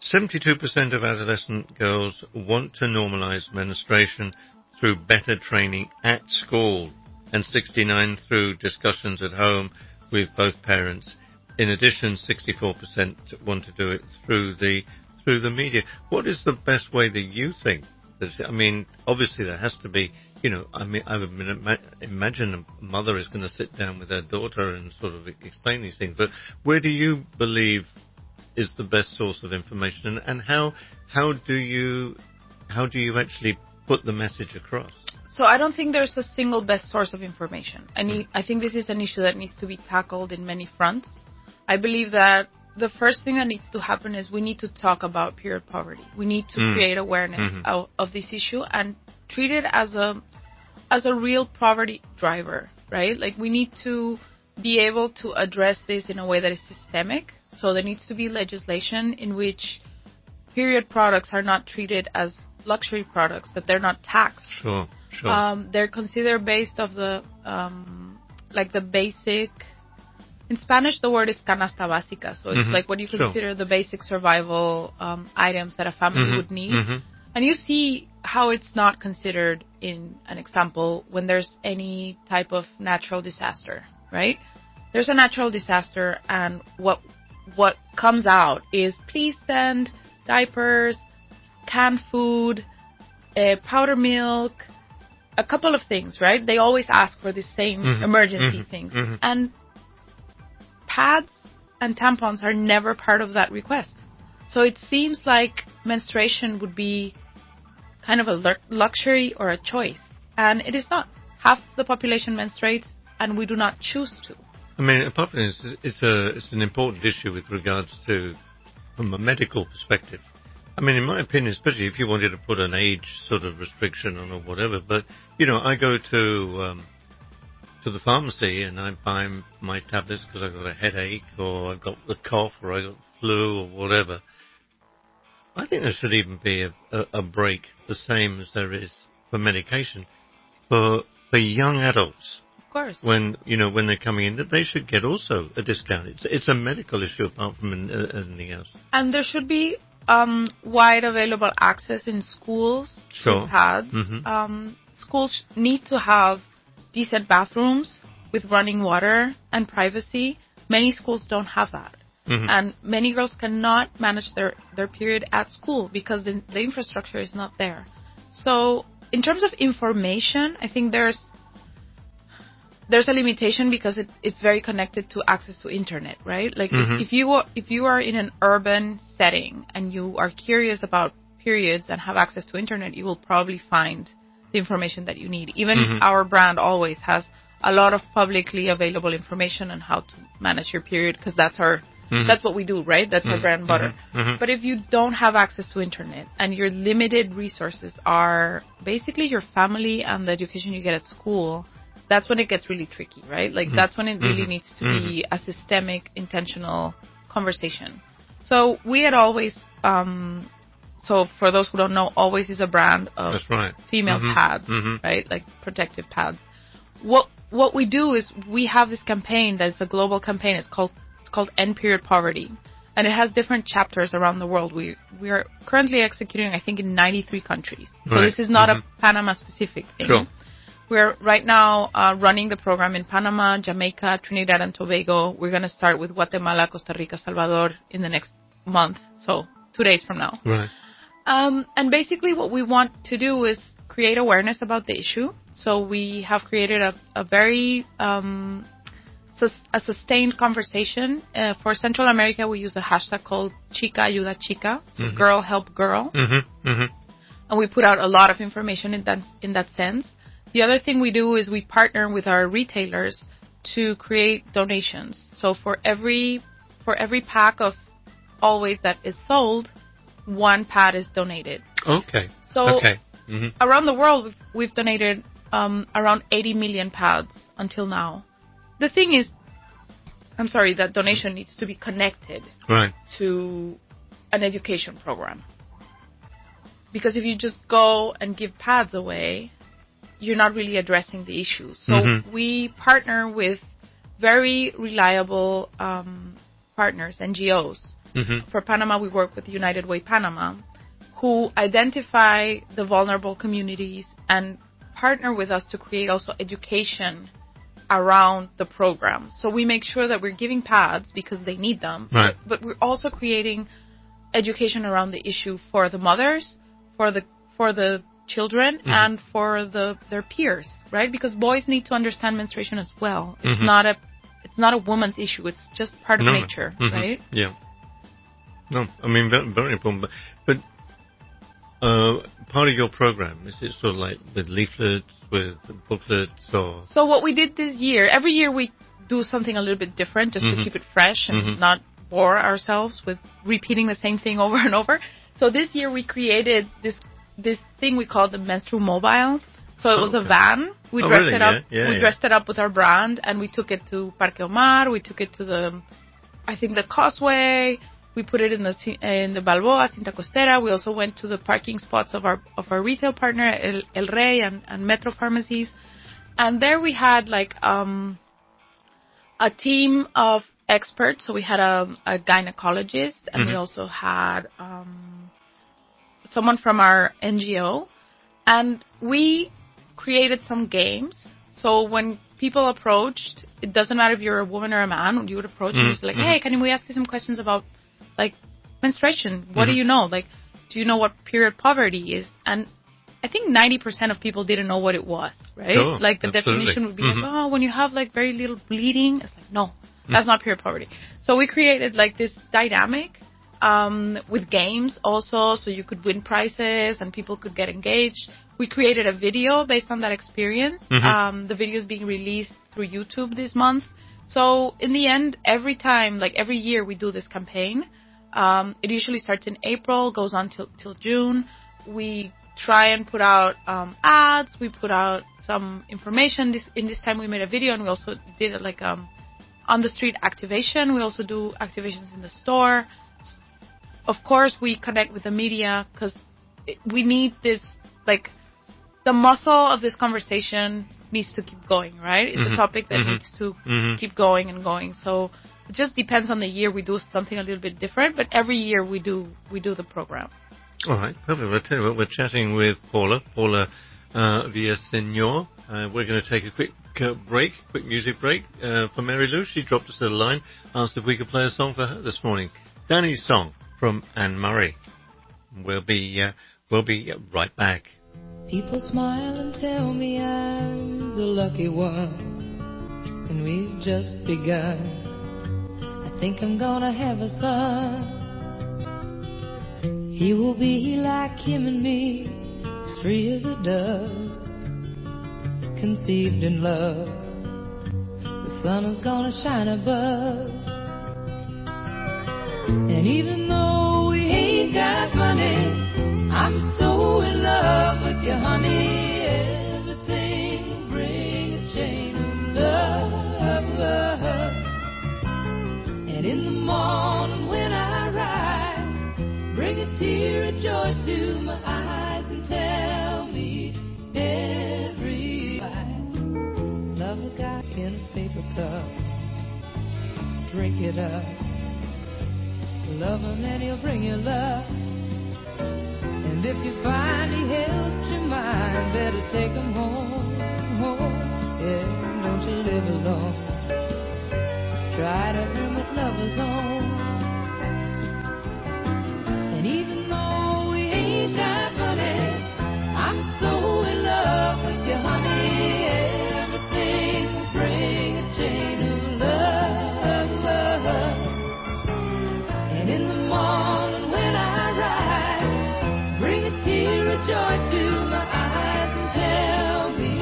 72% of adolescent girls want to normalise menstruation through better training at school, and 69% through discussions at home with both parents. In addition, 64% want to do it through the media. What is the best way that you think? I mean, obviously there has to be, I would imagine a mother is going to sit down with her daughter and sort of explain these things. But where do you believe is the best source of information, and how do you actually put the message across? So I don't think there's a single best source of information. I think this is an issue that needs to be tackled in many fronts. I believe that the first thing that needs to happen is we need to talk about period poverty. We need to create awareness of this issue and treat it as a real poverty driver, right? Like, we need to be able to address this in a way that is systemic. So there needs to be legislation in which period products are not treated as luxury products, that they're not taxed. Sure. They're considered based off the the basic. In Spanish, the word is canasta básica, so it's like what you consider the basic survival items that a family would need. And you see how it's not considered in an example when there's any type of natural disaster, right? There's a natural disaster, and what comes out is, please send diapers, canned food, powder milk, a couple of things, right? They always ask for the same emergency things. And pads and tampons are never part of that request. So it seems like menstruation would be kind of a luxury or a choice. And it is not. Half the population menstruates, and we do not choose to. I mean, apart from this, it's an important issue with regards to, from a medical perspective. I mean, in my opinion, especially if you wanted to put an age sort of restriction on or whatever, but, I go to the pharmacy and I buy my tablets because I've got a headache or I've got the cough or I've got flu or whatever. I think there should even be a break, the same as there is for medication, for young adults. Of course. When they're coming in, that they should get also a discount. It's a medical issue apart from anything else. And there should be wide available access in schools to pads. Schools need to have decent bathrooms with running water and privacy. Many schools don't have that. And many girls cannot manage their period at school because the infrastructure is not there. So in terms of information, I think there's a limitation because it's very connected to access to internet, right? Like if you are in an urban setting and you are curious about periods and have access to internet, you will probably find the information that you need. Even our brand always has a lot of publicly available information on how to manage your period, because that's what we do, right? That's our bread and butter. But if you don't have access to internet and your limited resources are basically your family and the education you get at school, that's when it gets really tricky, right? Like that's when it really needs to be a systemic, intentional conversation. So we had Always, so for those who don't know, Always is a brand of female pads, right? Like protective pads. What we do is we have this campaign that's a global campaign. It's called End Period Poverty, and it has different chapters around the world. We are currently executing, I think, in 93 countries. So this is not a Panama specific thing. We're right now running the program in Panama, Jamaica, Trinidad and Tobago. We're going to start with Guatemala, Costa Rica, Salvador in the next month, so 2 days from now. Right. And basically what we want to do is create awareness about the issue. So we have created a very sustained conversation. For Central America, we use a hashtag called Chica Ayuda Chica, so Girl Help Girl. And we put out a lot of information in that sense. The other thing we do is we partner with our retailers to create donations. So for every pack of Always that is sold, 1 pad is donated. Okay. So around the world, we've donated around 80 million pads until now. The thing is, that donation needs to be connected to an education program. Because if you just go and give pads away, you're not really addressing the issue. So we partner with very reliable partners, NGOs. For Panama, we work with United Way Panama, who identify the vulnerable communities and partner with us to create also education around the program. So we make sure that we're giving pads because they need them, but we're also creating education around the issue for the mothers, for the children, and for their peers, right? Because boys need to understand menstruation as well. It's not a woman's issue. It's just part of nature, right? Yeah. No, I mean, very, very important. But part of your program, is it sort of like with leaflets, with booklets, or? So what we did this year, every year we do something a little bit different just to keep it fresh and not bore ourselves with repeating the same thing over and over. So this year we created this thing we call the Menstru Mobile. So it was a van. We dressed it up. We dressed it up with our brand, and we took it to Parque Omar. We took it to the Causeway. We put it in the Balboa, Cinta Costera. We also went to the parking spots of our retail partner, El Rey and Metro Pharmacies. And there we had a team of experts. So we had a gynecologist, and we also had someone from our NGO. And we created some games. So when people approached, it doesn't matter if you're a woman or a man, you would approach and just like, hey, can we ask you some questions about menstruation? What do you know? Do you know what period poverty is? And I think 90% of people didn't know what it was, right? Sure, the definition would be when you have very little bleeding. It's like, no, that's not period poverty. So we created this dynamic with games also, so you could win prizes and people could get engaged. We created a video based on that experience. The video is being released through YouTube this month. So in the end, every year we do this campaign. It usually starts in April, goes on till June. We try and put out ads. We put out some information. This time we made a video, and we also did on the street activation. We also do activations in the store. Of course, we connect with the media because we need this, the muscle of this conversation needs to keep going, right? It's a topic that needs to keep going and going. So it just depends on the year. We do something a little bit different, but every year we do the program. All right, perfect. I'll tell you what, we're chatting with Paula Villaseñor. We're going to take a quick music break for Mary Lou. She dropped us a line, asked if we could play a song for her this morning. Danny's song from Anne Murray. We'll be right back. People smile and tell me I'm the lucky one, and we've just begun. I think I'm gonna have a son. He will be like him and me, as free as a dove, conceived in love. The sun is gonna shine above. And even though we ain't got money, I'm so in love with you, honey. Everything will bring a chain of love. And in the morning when I rise, bring a tear of joy to my eyes and tell me every night, love a guy in a paper cup, drink it up, love him and he'll bring you love. And if you find he helped your mind, better take him home, Yeah, don't you live alone. Try to earn what lovers own. And even though we ain't got money, I'm so in love with you, honey. Everything will bring a chain of love. And in the morning when I rise, bring a tear of joy to my eyes and tell me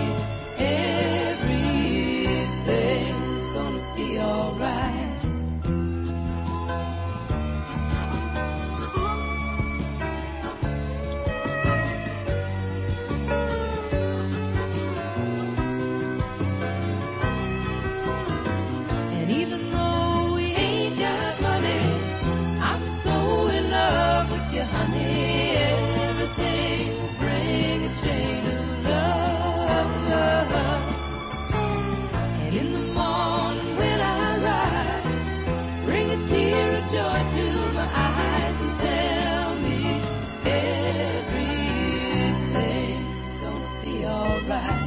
everything's gonna be alright. And even though we ain't got money, I'm so in love with you, honey. Everything will bring a chain of love. And in the morning when I rise, bring a tear of joy to my eyes and tell me everything's gonna be alright.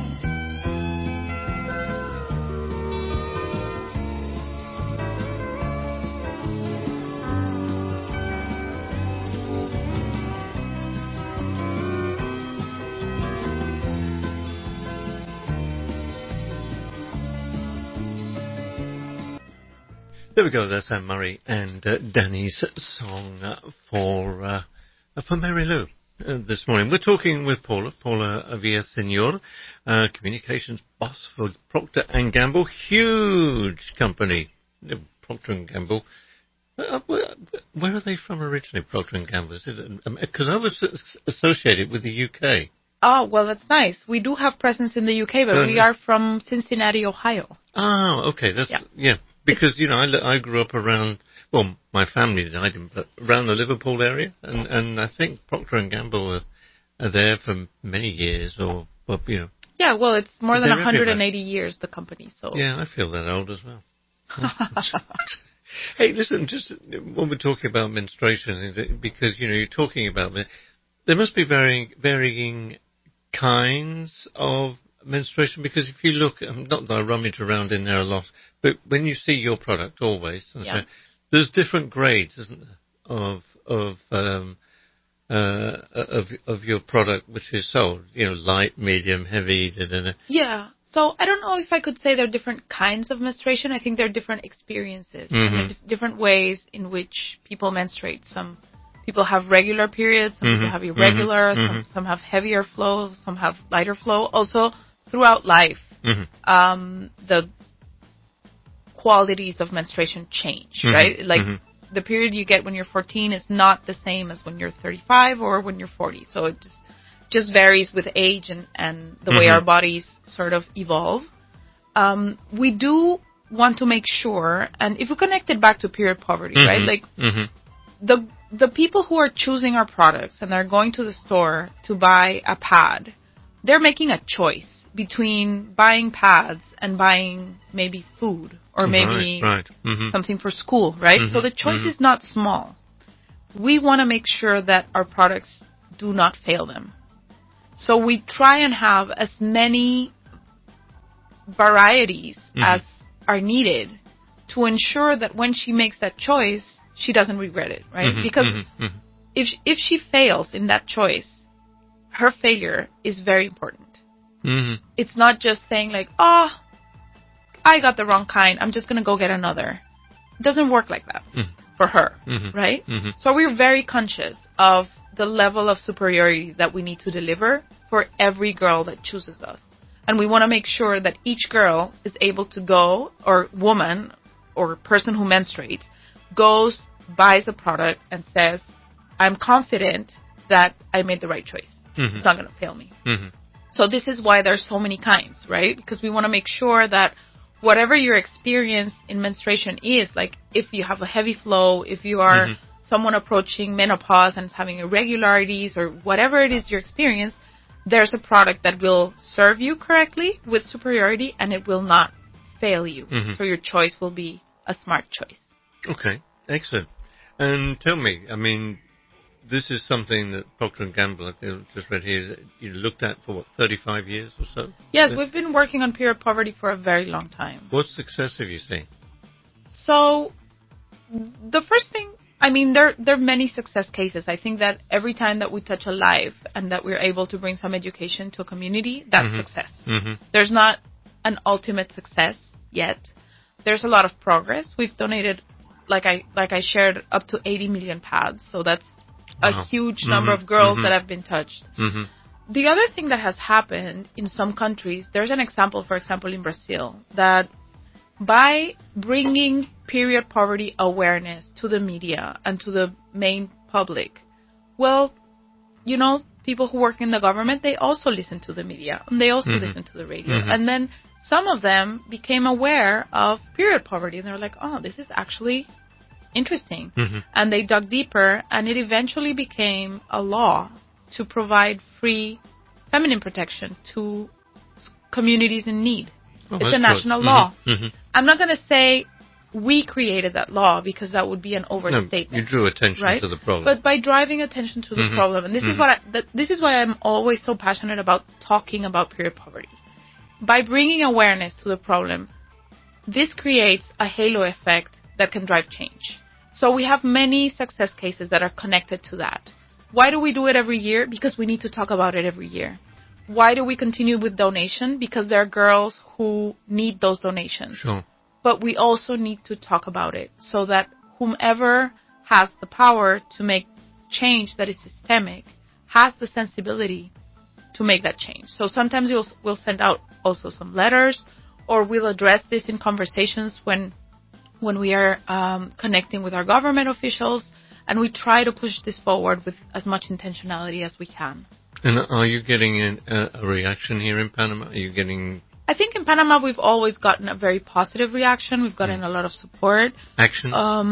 There we go. That's Anne Murray and Danny's song for Mary Lou this morning. We're talking with Paula Villaseñor, communications boss for Procter & Gamble, huge company. Procter & Gamble. Where are they from originally, Procter & Gamble? Because I was associated with the UK. Oh, well, that's nice. We do have presence in the UK, but we are from Cincinnati, Ohio. Oh, okay. That's yeah. Because, you know, I grew up around, well, my family did, I didn't, but around the Liverpool area, and I think Procter & Gamble are there for many years, or you know. Yeah, well, it's more than They're 180 everywhere. years, the company, so. Yeah, I feel that old as well. Hey, listen, just when we're talking about menstruation, because, you know, you're talking about it, there must be varying kinds of menstruation, because if you look, not that I rummage around in there a lot, but when you see your product always, Yeah. there's different grades, isn't there, of your product which is sold, you know, light, medium, heavy, Yeah. So I don't know if I could say there are different kinds of menstruation. I think there are different experiences and different ways in which people menstruate. Some people have regular periods, some people have irregular, some have heavier flow, some have lighter flow. Also, throughout life, the qualities of menstruation change, right? Like the period you get when you're 14 is not the same as when you're 35 or when you're 40. So it just varies with age and the way our bodies sort of evolve. We do want to make sure, and if we connect it back to period poverty, right? Like the people who are choosing our products and they're going to the store to buy a pad, they're making a choice between buying pads and buying maybe food or maybe something for school, right? So the choice is not small. We want to make sure that our products do not fail them. So we try and have as many varieties as are needed to ensure that when she makes that choice, she doesn't regret it, right? Because if she fails in that choice, her failure is very important. It's not just saying like, oh, I got the wrong kind, I'm just going to go get another. It doesn't work like that for her, right? So we're very conscious of the level of superiority that we need to deliver for every girl that chooses us. And we want to make sure that each girl is able to go, or woman, or person who menstruates, goes, buys a product, and says, I'm confident that I made the right choice. It's not going to fail me. So this is why there's so many kinds, right? Because we want to make sure that whatever your experience in menstruation is, like if you have a heavy flow, if you are someone approaching menopause and is having irregularities, or whatever it is your experience, there's a product that will serve you correctly with superiority and it will not fail you. So your choice will be a smart choice. Okay, excellent. And tell me, I mean, this is something that Procter & Gamble, I just read here, you looked at for, 35 years or so? Yes, we've been working on period poverty for a very long time. What success have you seen? So, the first thing, there are many success cases. I think that every time that we touch a life and that we're able to bring some education to a community, that's success. There's not an ultimate success yet. There's a lot of progress. We've donated, like I shared, up to 80 million pads. So that's a huge number of girls that have been touched. The other thing that has happened in some countries, there's an example, for example, in Brazil, that by bringing period poverty awareness to the media and to the main public, well, people who work in the government, they also listen to the media and they also listen to the radio. And then some of them became aware of period poverty and they're like, oh, this is actually interesting. And they dug deeper and it eventually became a law to provide free feminine protection to communities in need. It's a national law. I'm not going to say we created that law because that would be an overstatement. No, you drew attention to the problem. But by driving attention to the problem, and this is why I'm always so passionate about talking about period poverty. By bringing awareness to the problem, this creates a halo effect that can drive change. So we have many success cases that are connected to that. Why do we do it every year? Because we need to talk about it every year. Why do we continue with donation? Because there are girls who need those donations. Sure. But we also need to talk about it so that whomever has the power to make change that is systemic has the sensibility to make that change. So sometimes we'll send out also some letters, or we'll address this in conversations when we are connecting with our government officials, and we try to push this forward with as much intentionality as we can. And are you getting a reaction here in Panama? Are you getting... I think in Panama we've always gotten a very positive reaction. We've gotten a lot of support. Action?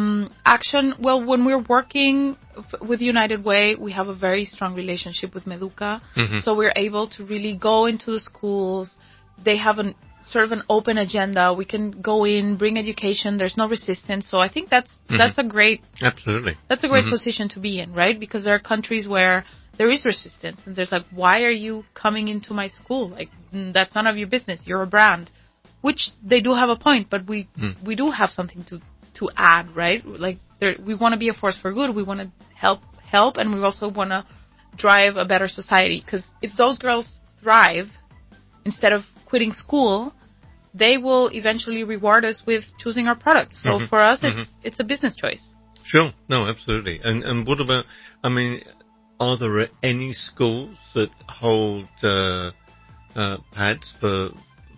Well, when we're working with United Way, we have a very strong relationship with Meduca. So we're able to really go into the schools. They have sort of an open agenda. We can go in, bring education. There's no resistance. So I think that's a great... Absolutely. That's a great position to be in, right? Because there are countries where there is resistance, and there's like, why are you coming into my school? Like, that's none of your business. You're a brand, which they do have a point, but we do have something to add, right? Like, we want to be a force for good. We want to help, and we also want to drive a better society. Because if those girls thrive, instead of quitting school, they will eventually reward us with choosing our products. So for us, it's a business choice. Sure. No, absolutely. And what about, are there any schools that hold pads for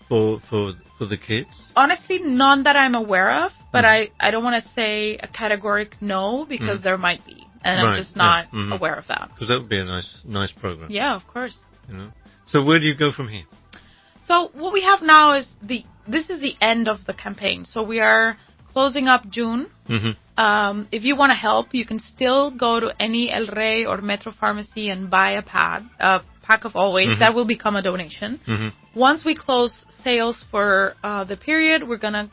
the kids? Honestly, none that I'm aware of, but I don't want to say a categoric no, because there might be, and I'm just not aware of that. Because that would be a nice program. Yeah, of course. So where do you go from here? So what we have now is this is the end of the campaign. So we are closing up June. If you want to help, you can still go to any El Rey or Metro Pharmacy and buy a pack of Always. That will become a donation. Once we close sales for the period, we're going to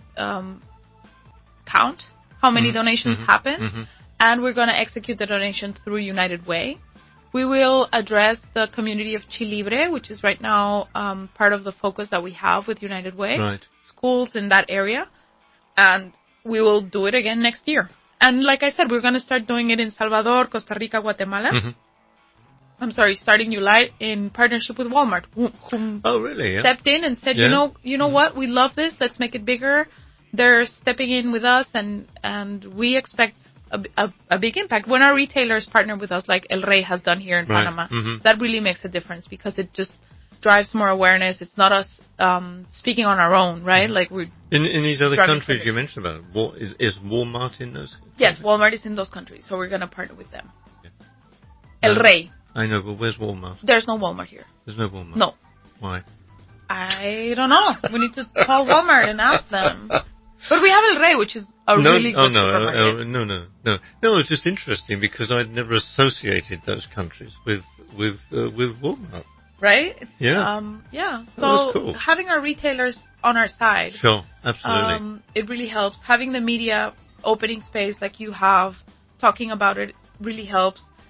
count how many donations happen, and we're going to execute the donation through United Way. We will address the community of Chilibre, which is right now part of the focus that we have with United Way. Right. Schools in that area. And we will do it again next year. And like I said, we're going to start doing it in Salvador, Costa Rica, Guatemala. Starting July in partnership with Walmart. Really? Yeah. Stepped in and said, you know what? We love this. Let's make it bigger. They're stepping in with us, and we expect a big impact. When our retailers partner with us, like El Rey has done here in Panama, that really makes a difference because it just drives more awareness. It's not us speaking on our own, right? Like we're in these other countries you mentioned about. Is Walmart in those countries? Yes, Walmart is in those countries, so we're going to partner with them. El Rey. I know, but where's Walmart? There's no Walmart here. There's no Walmart? No. Why? I don't know. We need to call Walmart and ask them. But we have El Rey, which is a really good supermarket. No, it's just interesting because I'd never associated those countries with Walmart. Right? Yeah. So cool. Having our retailers on our side. Sure, absolutely. It really helps. Having the media opening space like you have, talking about it really helps.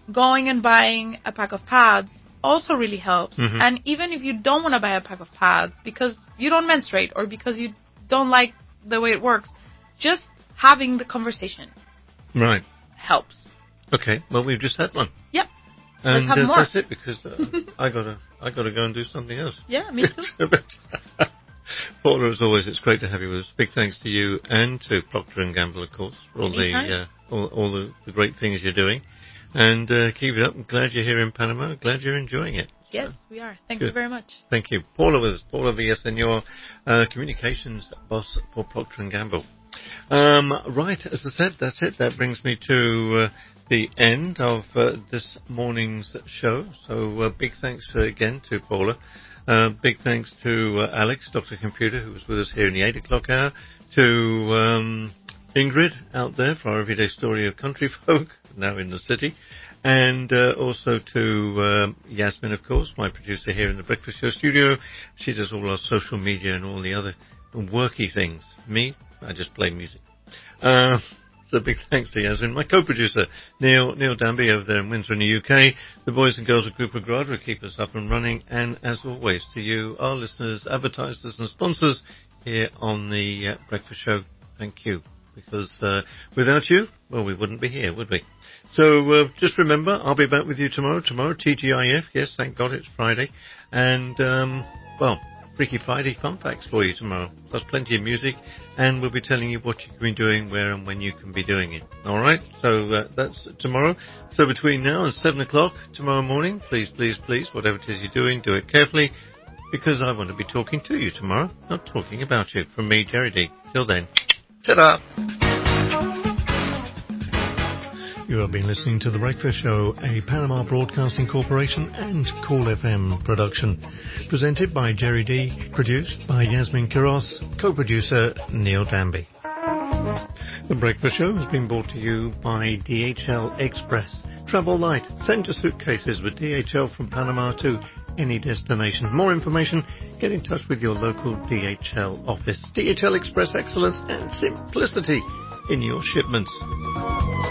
going and buying a pack of pads also really helps. Mhm. And even if you don't want to buy a pack of pads because you don't menstruate or because you don't like the way it works, just having the conversation Right. helps. Okay. Well, we've just had one. Yep. And Let's have more. that's it, because I gotta go and do something else. Yeah, me too. Paula, as always, it's great to have you with us. Big thanks to you and to Procter & Gamble, of course, for all Anytime. all the great things you're doing. And keep it up. I'm glad you're here in Panama. Glad you're enjoying it. Yes, we are. Thank Good. you very much. Thank you. Paula with us. Paula Villaseñor, communications boss for Procter & Gamble. Right, as I said, that's it. That brings me to the end of this morning's show. So big thanks again to Paula. Big thanks to Alex, Dr. Computer, who was with us here in the 8 o'clock hour. To Ingrid out there for our everyday story of country folk, now in the city. And also to Yasmin, of course, my producer here in the Breakfast Show studio. She does all our social media and all the other worky things. Me, I just play music. So big thanks to Yasmin. My co-producer, Neil Danby, over there in Windsor in the UK. The boys and girls of Group Agrada keep us up and running. And as always, to you, our listeners, advertisers and sponsors here on the Breakfast Show, thank you. Because without you, well, we wouldn't be here, would we? So just remember, I'll be back with you tomorrow. Tomorrow, TGIF. Yes, thank God it's Friday. And, well, Freaky Friday fun facts for you tomorrow. Plus plenty of music. And we'll be telling you what you can be doing, where and when you can be doing it. All right? So that's tomorrow. So between now and 7 o'clock tomorrow morning, please, please, please, whatever it is you're doing, do it carefully. Because I want to be talking to you tomorrow, not talking about you. From me, Jerry D. Till then, ta-da! You have been listening to The Breakfast Show, a Panama Broadcasting Corporation and Call FM production. Presented by Jerry D, produced by Yasmin Quiros, co-producer Neil Danby. The Breakfast Show has been brought to you by DHL Express. Travel light. Send your suitcases with DHL from Panama to any destination. For more information, get in touch with your local DHL office. DHL Express excellence and simplicity in your shipments.